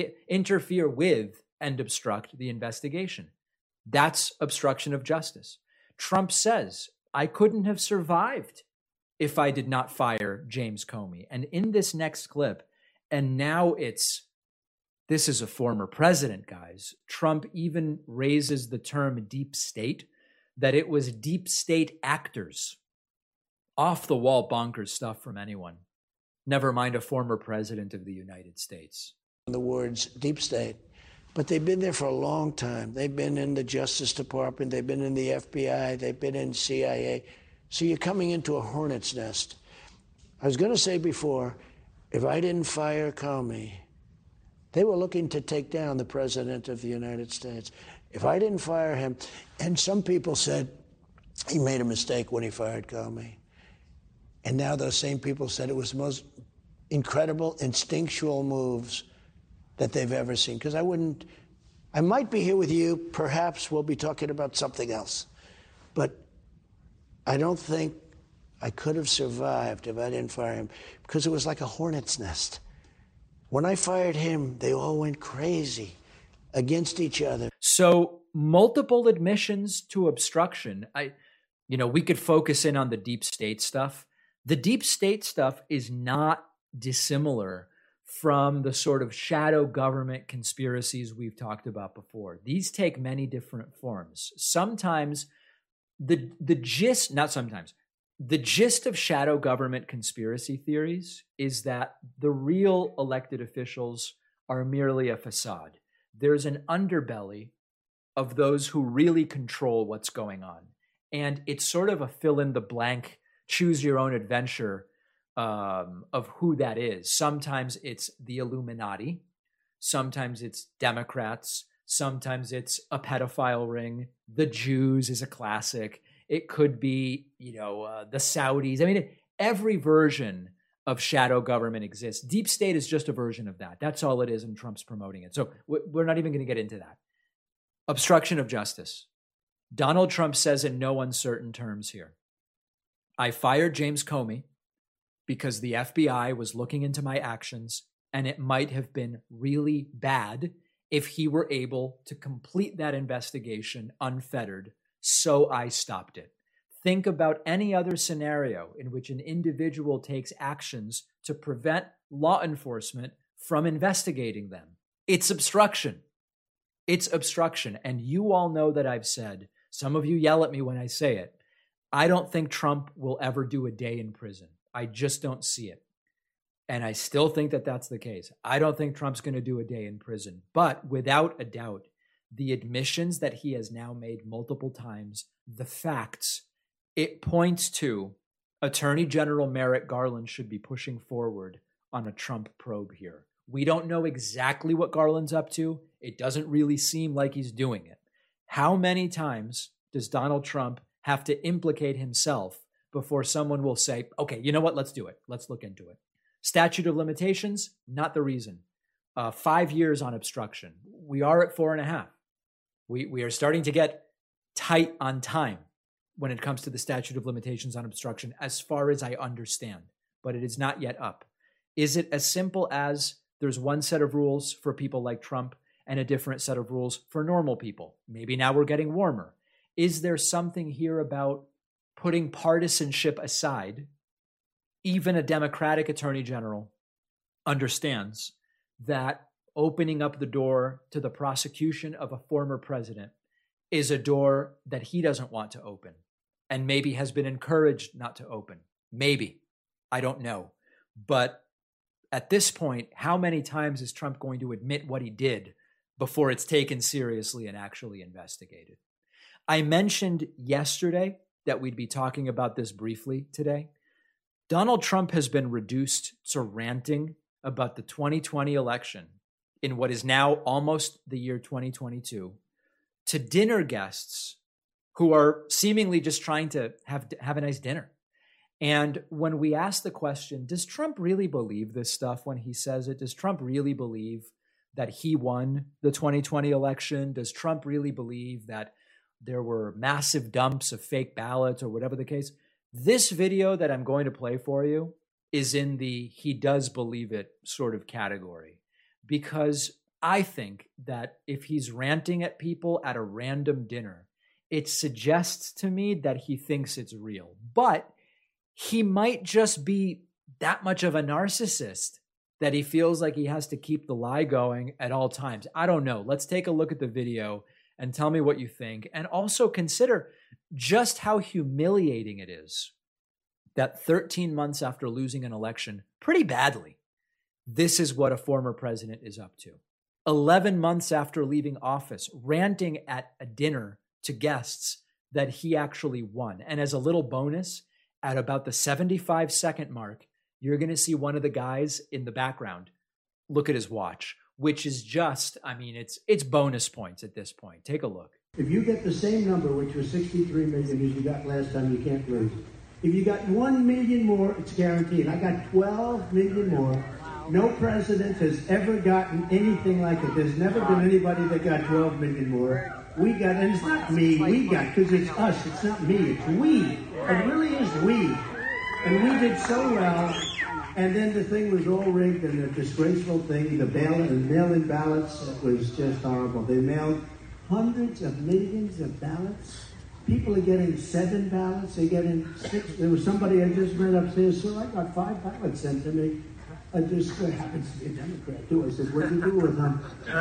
investigation. That's obstruction of justice. Trump says, I couldn't have survived if I did not fire James Comey. And in this next clip, and now this is a former president, guys. Trump even raises the term deep state, that it was deep state actors. Off the wall bonkers stuff from anyone. Never mind a former president of the United States. The words deep state, but they've been there for a long time. They've been in the Justice Department. They've been in the FBI. They've been in CIA. So you're coming into a hornet's nest. I was going to say before, if I didn't fire Comey, they were looking to take down the president of the United States. If I didn't fire him, and some people said he made a mistake when he fired Comey. And now those same people said it was the most incredible instinctual moves that they've ever seen. Because I might be here with you, perhaps we'll be talking about something else. But I don't think I could have survived if I didn't fire him, because it was like a hornet's nest. When I fired him, they all went crazy against each other. So multiple admissions to obstruction. We could focus in on the deep state stuff. The deep state stuff is not dissimilar from the sort of shadow government conspiracies we've talked about before. These take many different forms. Sometimes the gist of shadow government conspiracy theories is that the real elected officials are merely a facade. There's an underbelly of those who really control what's going on. And it's sort of a fill-in-the-blank, choose-your-own-adventure of who that is. Sometimes it's the Illuminati. Sometimes it's Democrats. Sometimes it's a pedophile ring. The Jews is a classic. It could be, the Saudis. I mean, every version of shadow government exists. Deep state is just a version of that. That's all it is, and Trump's promoting it. So we're not even going to get into that. Obstruction of justice. Donald Trump says in no uncertain terms here, I fired James Comey because the FBI was looking into my actions, and it might have been really bad if he were able to complete that investigation unfettered. So I stopped it. Think about any other scenario in which an individual takes actions to prevent law enforcement from investigating them. It's obstruction. It's obstruction. And you all know that I've said, some of you yell at me when I say it, I don't think Trump will ever do a day in prison. I just don't see it. And I still think that that's the case. I don't think Trump's going to do a day in prison. But without a doubt, the admissions that he has now made multiple times, the facts, it points to Attorney General Merrick Garland should be pushing forward on a Trump probe here. We don't know exactly what Garland's up to. It doesn't really seem like he's doing it. How many times does Donald Trump have to implicate himself before someone will say, okay, you know what, let's do it. Let's look into it. Statute of limitations, not the reason. 5 years on obstruction. We are at 4.5. We are starting to get tight on time when it comes to the statute of limitations on obstruction, as far as I understand, but it is not yet up. Is it as simple as there's one set of rules for people like Trump and a different set of rules for normal people? Maybe now we're getting warmer. Is there something here about putting partisanship aside? Even a Democratic attorney general understands that opening up the door to the prosecution of a former president is a door that he doesn't want to open and maybe has been encouraged not to open. Maybe. I don't know. But at this point, how many times is Trump going to admit what he did before it's taken seriously and actually investigated? I mentioned yesterday that we'd be talking about this briefly today. Donald Trump has been reduced to ranting about the 2020 election in what is now almost the year 2022 to dinner guests who are seemingly just trying to have a nice dinner. And when we ask the question, does Trump really believe this stuff when he says it? Does Trump really believe that he won the 2020 election? Does Trump really believe that there were massive dumps of fake ballots or whatever the case? This video that I'm going to play for you is in the he does believe it sort of category, because I think that if he's ranting at people at a random dinner, it suggests to me that he thinks it's real. But he might just be that much of a narcissist that he feels like he has to keep the lie going at all times. I don't know. Let's take a look at the video and tell me what you think. And also consider just how humiliating it is that 13 months after losing an election pretty badly, this is what a former president is up to. 11 months after leaving office, ranting at a dinner to guests that he actually won. And as a little bonus, at about the 75-second mark, you're going to see one of the guys in the background look at his watch, which is just, I mean, it's bonus points at this point. Take a look. If you get the same number, which was 63 million as you got last time, you can't lose. If you got 1 million more, it's guaranteed. I got 12 million more. No president has ever gotten anything like it. There's never been anybody that got 12 million more. We got, and it's not me, we got, because it's us, it's not me, it's we. It really is we. And we did so well, and then the thing was all rigged and a disgraceful thing. The mail-in ballots was just horrible. They mailed hundreds of millions of ballots. People are getting 7 ballots, they're getting 6. There was somebody I just read upstairs, so I got 5 ballots sent to me. I just happens to be a Democrat, too. I said, what do you do with them?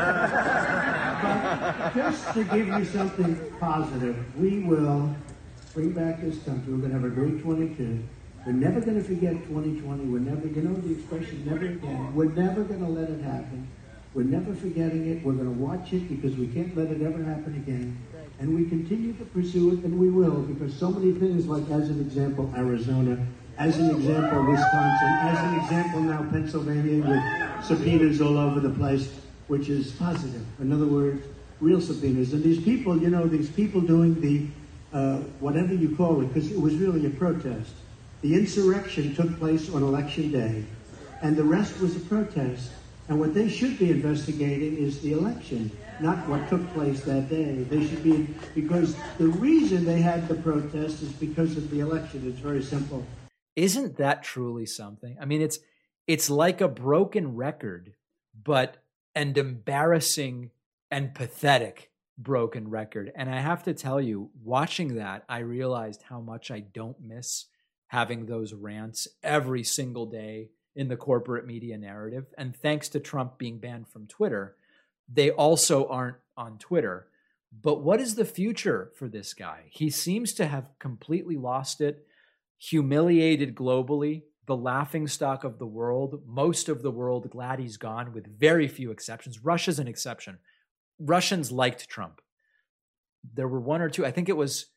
But just to give you something positive, we will bring back this country. We're going to have a great 22. We're never going to forget 2020. We're never, you know the expression, never again. We're never going to let it happen. We're never forgetting it. We're going to watch it because we can't let it ever happen again. And we continue to pursue it, and we will, because so many things, like, as an example, Arizona, as an example, Wisconsin, as an example now, Pennsylvania, with subpoenas all over the place, which is positive. In other words, real subpoenas. And these people, you know, these people doing the, whatever you call it, because it was really a protest. The insurrection took place on Election Day, and the rest was a protest. And what they should be investigating is the election, not what took place that day. They should be, because the reason they had the protest is because of the election. It's very simple. Isn't that truly something? I mean, it's like a broken record, but an embarrassing and pathetic broken record. And I have to tell you, watching that, I realized how much I don't miss having those rants every single day in the corporate media narrative. And thanks to Trump being banned from Twitter, they also aren't on Twitter. But what is the future for this guy? He seems to have completely lost it. Humiliated globally, the laughingstock of the world, most of the world glad he's gone, with very few exceptions. Russia's an exception. Russians liked Trump. There were 1 or 2, I think it was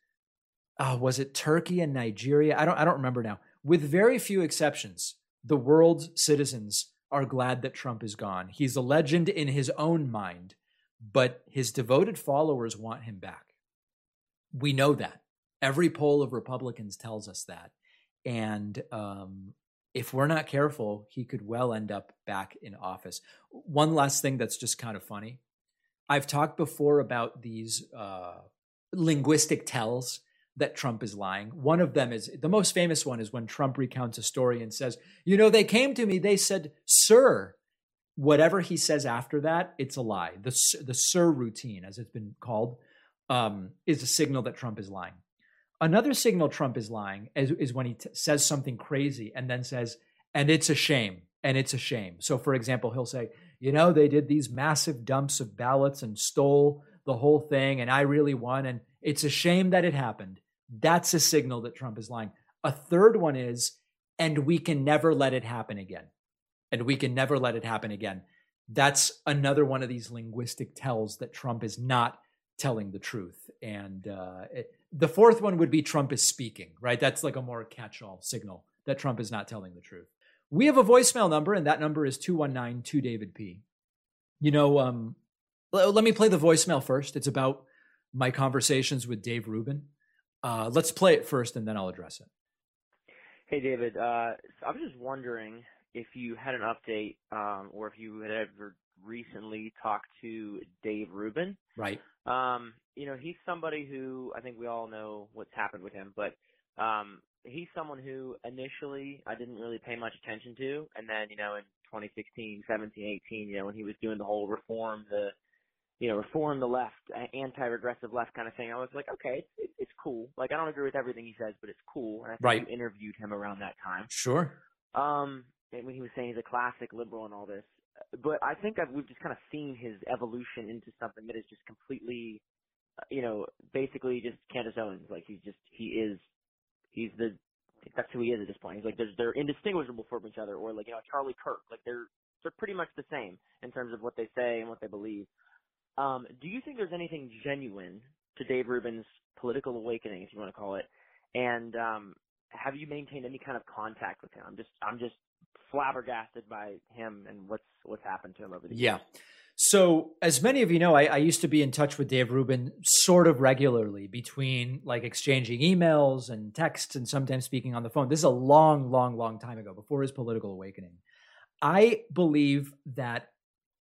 it Turkey and Nigeria? I don't remember now. With very few exceptions, the world's citizens are glad that Trump is gone. He's a legend in his own mind, but his devoted followers want him back. We know that. Every poll of Republicans tells us that. And if we're not careful, he could well end up back in office. One last thing that's just kind of funny. I've talked before about these linguistic tells that Trump is lying. One of them is, the most famous one is when Trump recounts a story and says, you know, they came to me, they said, sir. Whatever he says after that, it's a lie. The sir routine, as it's been called, is a signal that Trump is lying. Another signal Trump is lying is when he says something crazy and then says, and it's a shame, and it's a shame. So, for example, he'll say, you know, they did these massive dumps of ballots and stole the whole thing, and I really won, and it's a shame that it happened. That's a signal that Trump is lying. A third one is, and we can never let it happen again. and we can never let it happen again. That's another one of these linguistic tells that Trump is not telling the truth. And the fourth one would be Trump is speaking, right? That's like a more catch-all signal that Trump is not telling the truth. We have a voicemail number, and that number is 219-2DavidP. You know, let me play the voicemail first. It's about my conversations with Dave Rubin. Let's play it first, and then I'll address it. Hey, David. I was just wondering if you had an update or if you had ever recently talked to Dave Rubin. Right. You know, he's somebody who I think we all know what's happened with him, but he's someone who initially I didn't really pay much attention to. And then, you know, in 2016, 17, 18, you know, when he was doing the whole reform the left, anti-regressive left kind of thing, I was like, okay, it's cool. Like, I don't agree with everything he says, but it's cool. And I think you interviewed him around that time. Sure. And when he was saying he's a classic liberal and all this. But I think we've just kind of seen his evolution into something that is just completely, you know, basically just Candace Owens. Like, that's who he is at this point. He's like, they're indistinguishable from each other, or like, you know, Charlie Kirk. Like, they're pretty much the same in terms of what they say and what they believe. Do you think there's anything genuine to Dave Rubin's political awakening, if you want to call it? And have you maintained any kind of contact with him? I'm just flabbergasted by him and what's happened to him over the years. Yeah. So as many of you know, I used to be in touch with Dave Rubin sort of regularly, between like exchanging emails and texts and sometimes speaking on the phone. This is a long, long, long time ago, before his political awakening. I believe that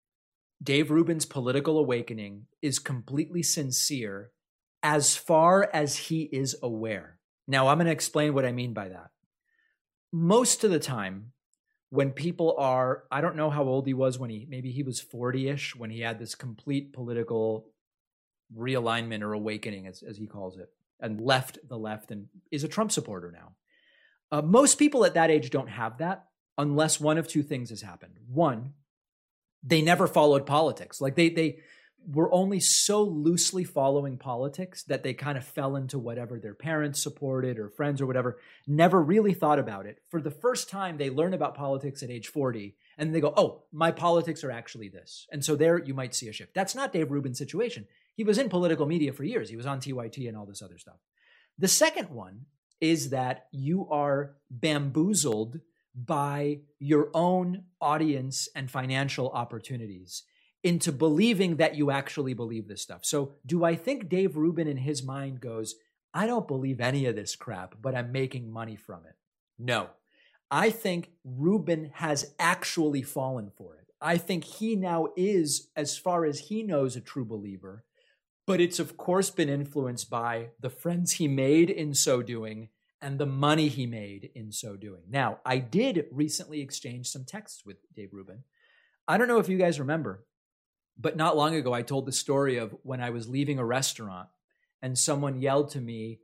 Dave Rubin's political awakening is completely sincere as far as he is aware. Now, I'm going to explain what I mean by that. Most of the time, when people are, I don't know how old he was when maybe he was 40-ish, when he had this complete political realignment or awakening, as he calls it, and left the left and is a Trump supporter now. Most people at that age don't have that unless one of two things has happened. One, they never followed politics. Like they were only so loosely following politics that they kind of fell into whatever their parents supported or friends or whatever, never really thought about it. For the first time, they learn about politics at age 40 and they go, oh, my politics are actually this. And so there you might see a shift. That's not Dave Rubin's situation. He was in political media for years. He was on TYT and all this other stuff. The second one is that you are bamboozled by your own audience and financial opportunities into believing that you actually believe this stuff. So do I think Dave Rubin in his mind goes, I don't believe any of this crap, but I'm making money from it? No. I think Rubin has actually fallen for it. I think he now is, as far as he knows, a true believer, but it's of course been influenced by the friends he made in so doing and the money he made in so doing. Now, I did recently exchange some texts with Dave Rubin. I don't know if you guys remember, but not long ago, I told the story of when I was leaving a restaurant and someone yelled to me,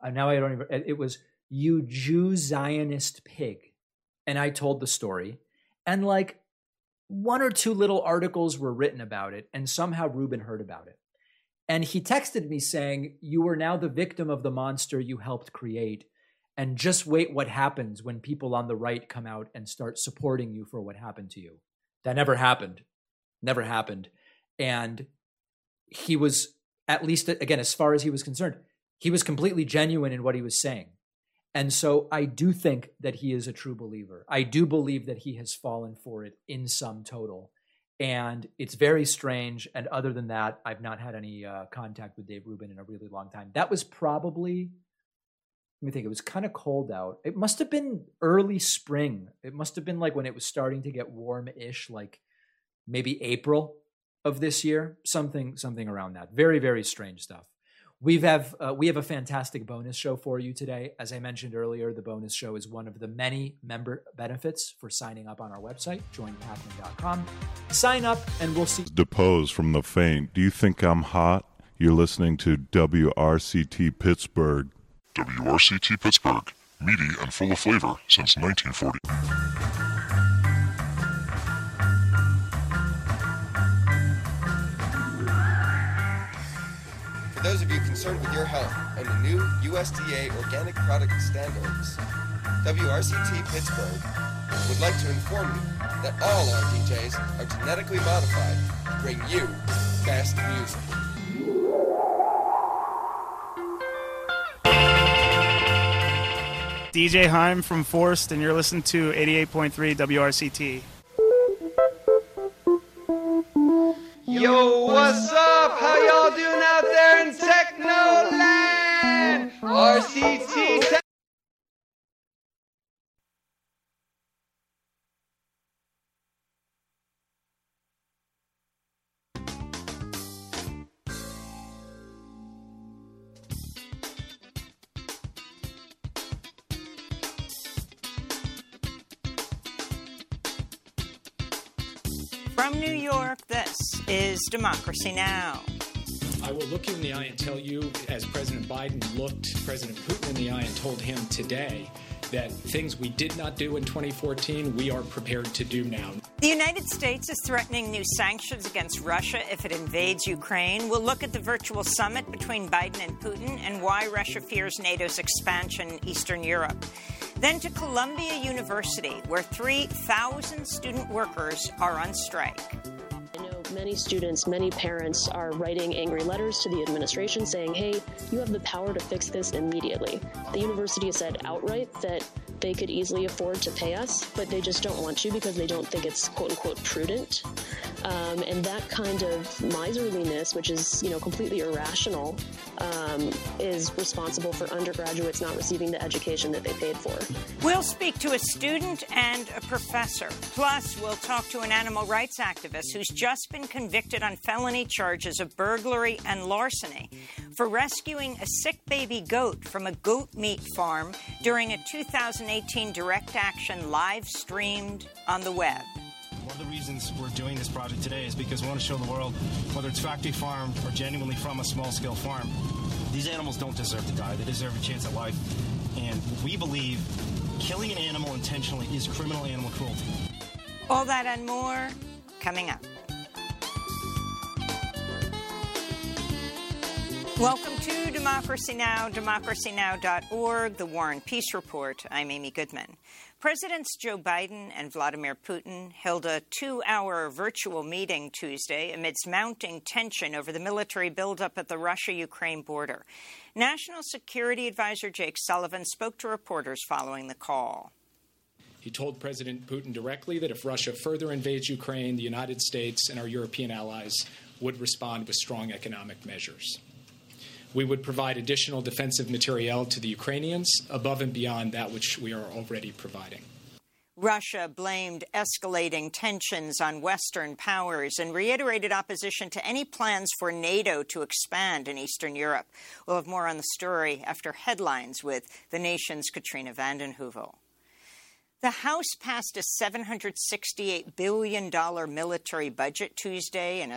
it was, you Jew Zionist pig. And I told the story. And like one or two little articles were written about it. And somehow Rubin heard about it. And he texted me saying, you are now the victim of the monster you helped create. And just wait what happens when people on the right come out and start supporting you for what happened to you. That never happened. Never happened. And he was, at least, again, as far as he was concerned, he was completely genuine in what he was saying. And so I do think that he is a true believer. I do believe that he has fallen for it in sum total. And it's very strange. And other than that, I've not had any contact with Dave Rubin in a really long time. That was probably, let me think, it was kind of cold out. It must have been early spring. It must have been like when it was starting to get warm-ish, like maybe April of this year, something around that. Very, very strange stuff. We have a fantastic bonus show for you today. As I mentioned earlier, the bonus show is one of the many member benefits for signing up on our website, joinpakman.com. Sign up and we'll see. Depose from the faint. Do you think I'm hot? You're listening to WRCT Pittsburgh. WRCT Pittsburgh, meaty and full of flavor since 1940. For those of you concerned with your health and the new USDA organic product standards, WRCT Pittsburgh would like to inform you that all our DJs are genetically modified to bring you best music. DJ Heim from Forced, and you're listening to 88.3 WRCT. Yo, what's up? How y'all doing out there in Technoland? RCT. From New York, this is Democracy Now! I will look you in the eye and tell you, as President Biden looked President Putin in the eye and told him today that things we did not do in 2014, we are prepared to do now. The United States is threatening new sanctions against Russia if it invades Ukraine. We'll look at the virtual summit between Biden and Putin and why Russia fears NATO's expansion in Eastern Europe. Then to Columbia University, where 3,000 student workers are on strike. I know many students, many parents are writing angry letters to the administration saying, hey, you have the power to fix this immediately. The university has said outright that they could easily afford to pay us, but they just don't want to because they don't think it's quote-unquote prudent. And that kind of miserliness, which is, completely irrational, is responsible for undergraduates not receiving the education that they paid for. We'll speak to a student and a professor. Plus, we'll talk to an animal rights activist who's just been convicted on felony charges of burglary and larceny for rescuing a sick baby goat from a goat meat farm during a 2018 direct action live streamed on the web. One of the reasons we're doing this project today is because we want to show the world, whether it's factory farmed or genuinely from a small-scale farm, these animals don't deserve to die. They deserve a chance at life. And we believe killing an animal intentionally is criminal animal cruelty. All that and more coming up. Welcome to Democracy Now!, democracynow.org, the War and Peace Report. I'm Amy Goodman. Presidents Joe Biden and Vladimir Putin held a 2-hour virtual meeting Tuesday amidst mounting tension over the military buildup at the Russia-Ukraine border. National Security Advisor Jake Sullivan spoke to reporters following the call. He told President Putin directly that if Russia further invades Ukraine, the United States and our European allies would respond with strong economic measures. We would provide additional defensive materiel to the Ukrainians above and beyond that which we are already providing. Russia blamed escalating tensions on Western powers and reiterated opposition to any plans for NATO to expand in Eastern Europe. We'll have more on the story after headlines with the nation's Katrina vanden Heuvel. The House passed a $768 billion military budget Tuesday in a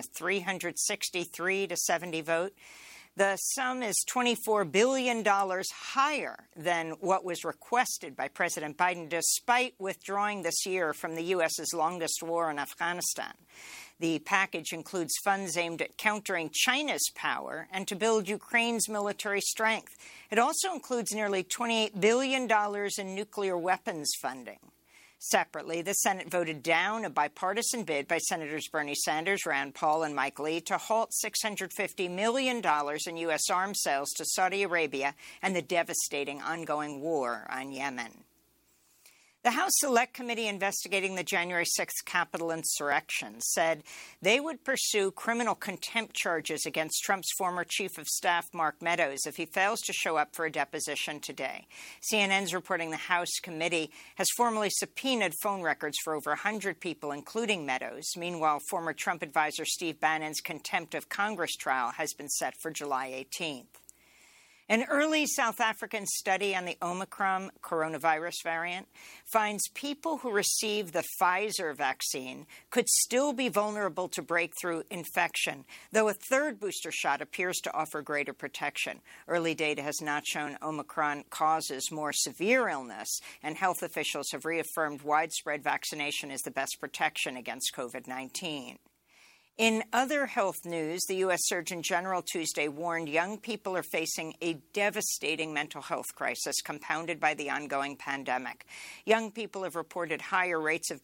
363-70 vote. The sum is $24 billion higher than what was requested by President Biden, despite withdrawing this year from the U.S.'s longest war in Afghanistan. The package includes funds aimed at countering China's power and to build Ukraine's military strength. It also includes nearly $28 billion in nuclear weapons funding. Separately, the Senate voted down a bipartisan bid by Senators Bernie Sanders, Rand Paul, and Mike Lee to halt $650 million in U.S. arms sales to Saudi Arabia and the devastating ongoing war on Yemen. The House Select Committee investigating the January 6th Capitol insurrection said they would pursue criminal contempt charges against Trump's former chief of staff, Mark Meadows, if he fails to show up for a deposition today. CNN's reporting the House committee has formally subpoenaed phone records for over 100 people, including Meadows. Meanwhile, former Trump advisor Steve Bannon's contempt of Congress trial has been set for July 18th. An early South African study on the Omicron coronavirus variant finds people who receive the Pfizer vaccine could still be vulnerable to breakthrough infection, though a third booster shot appears to offer greater protection. Early data has not shown Omicron causes more severe illness, and health officials have reaffirmed widespread vaccination is the best protection against COVID-19. In other health news, the U.S. Surgeon General Tuesday warned young people are facing a devastating mental health crisis compounded by the ongoing pandemic. Young people have reported higher rates of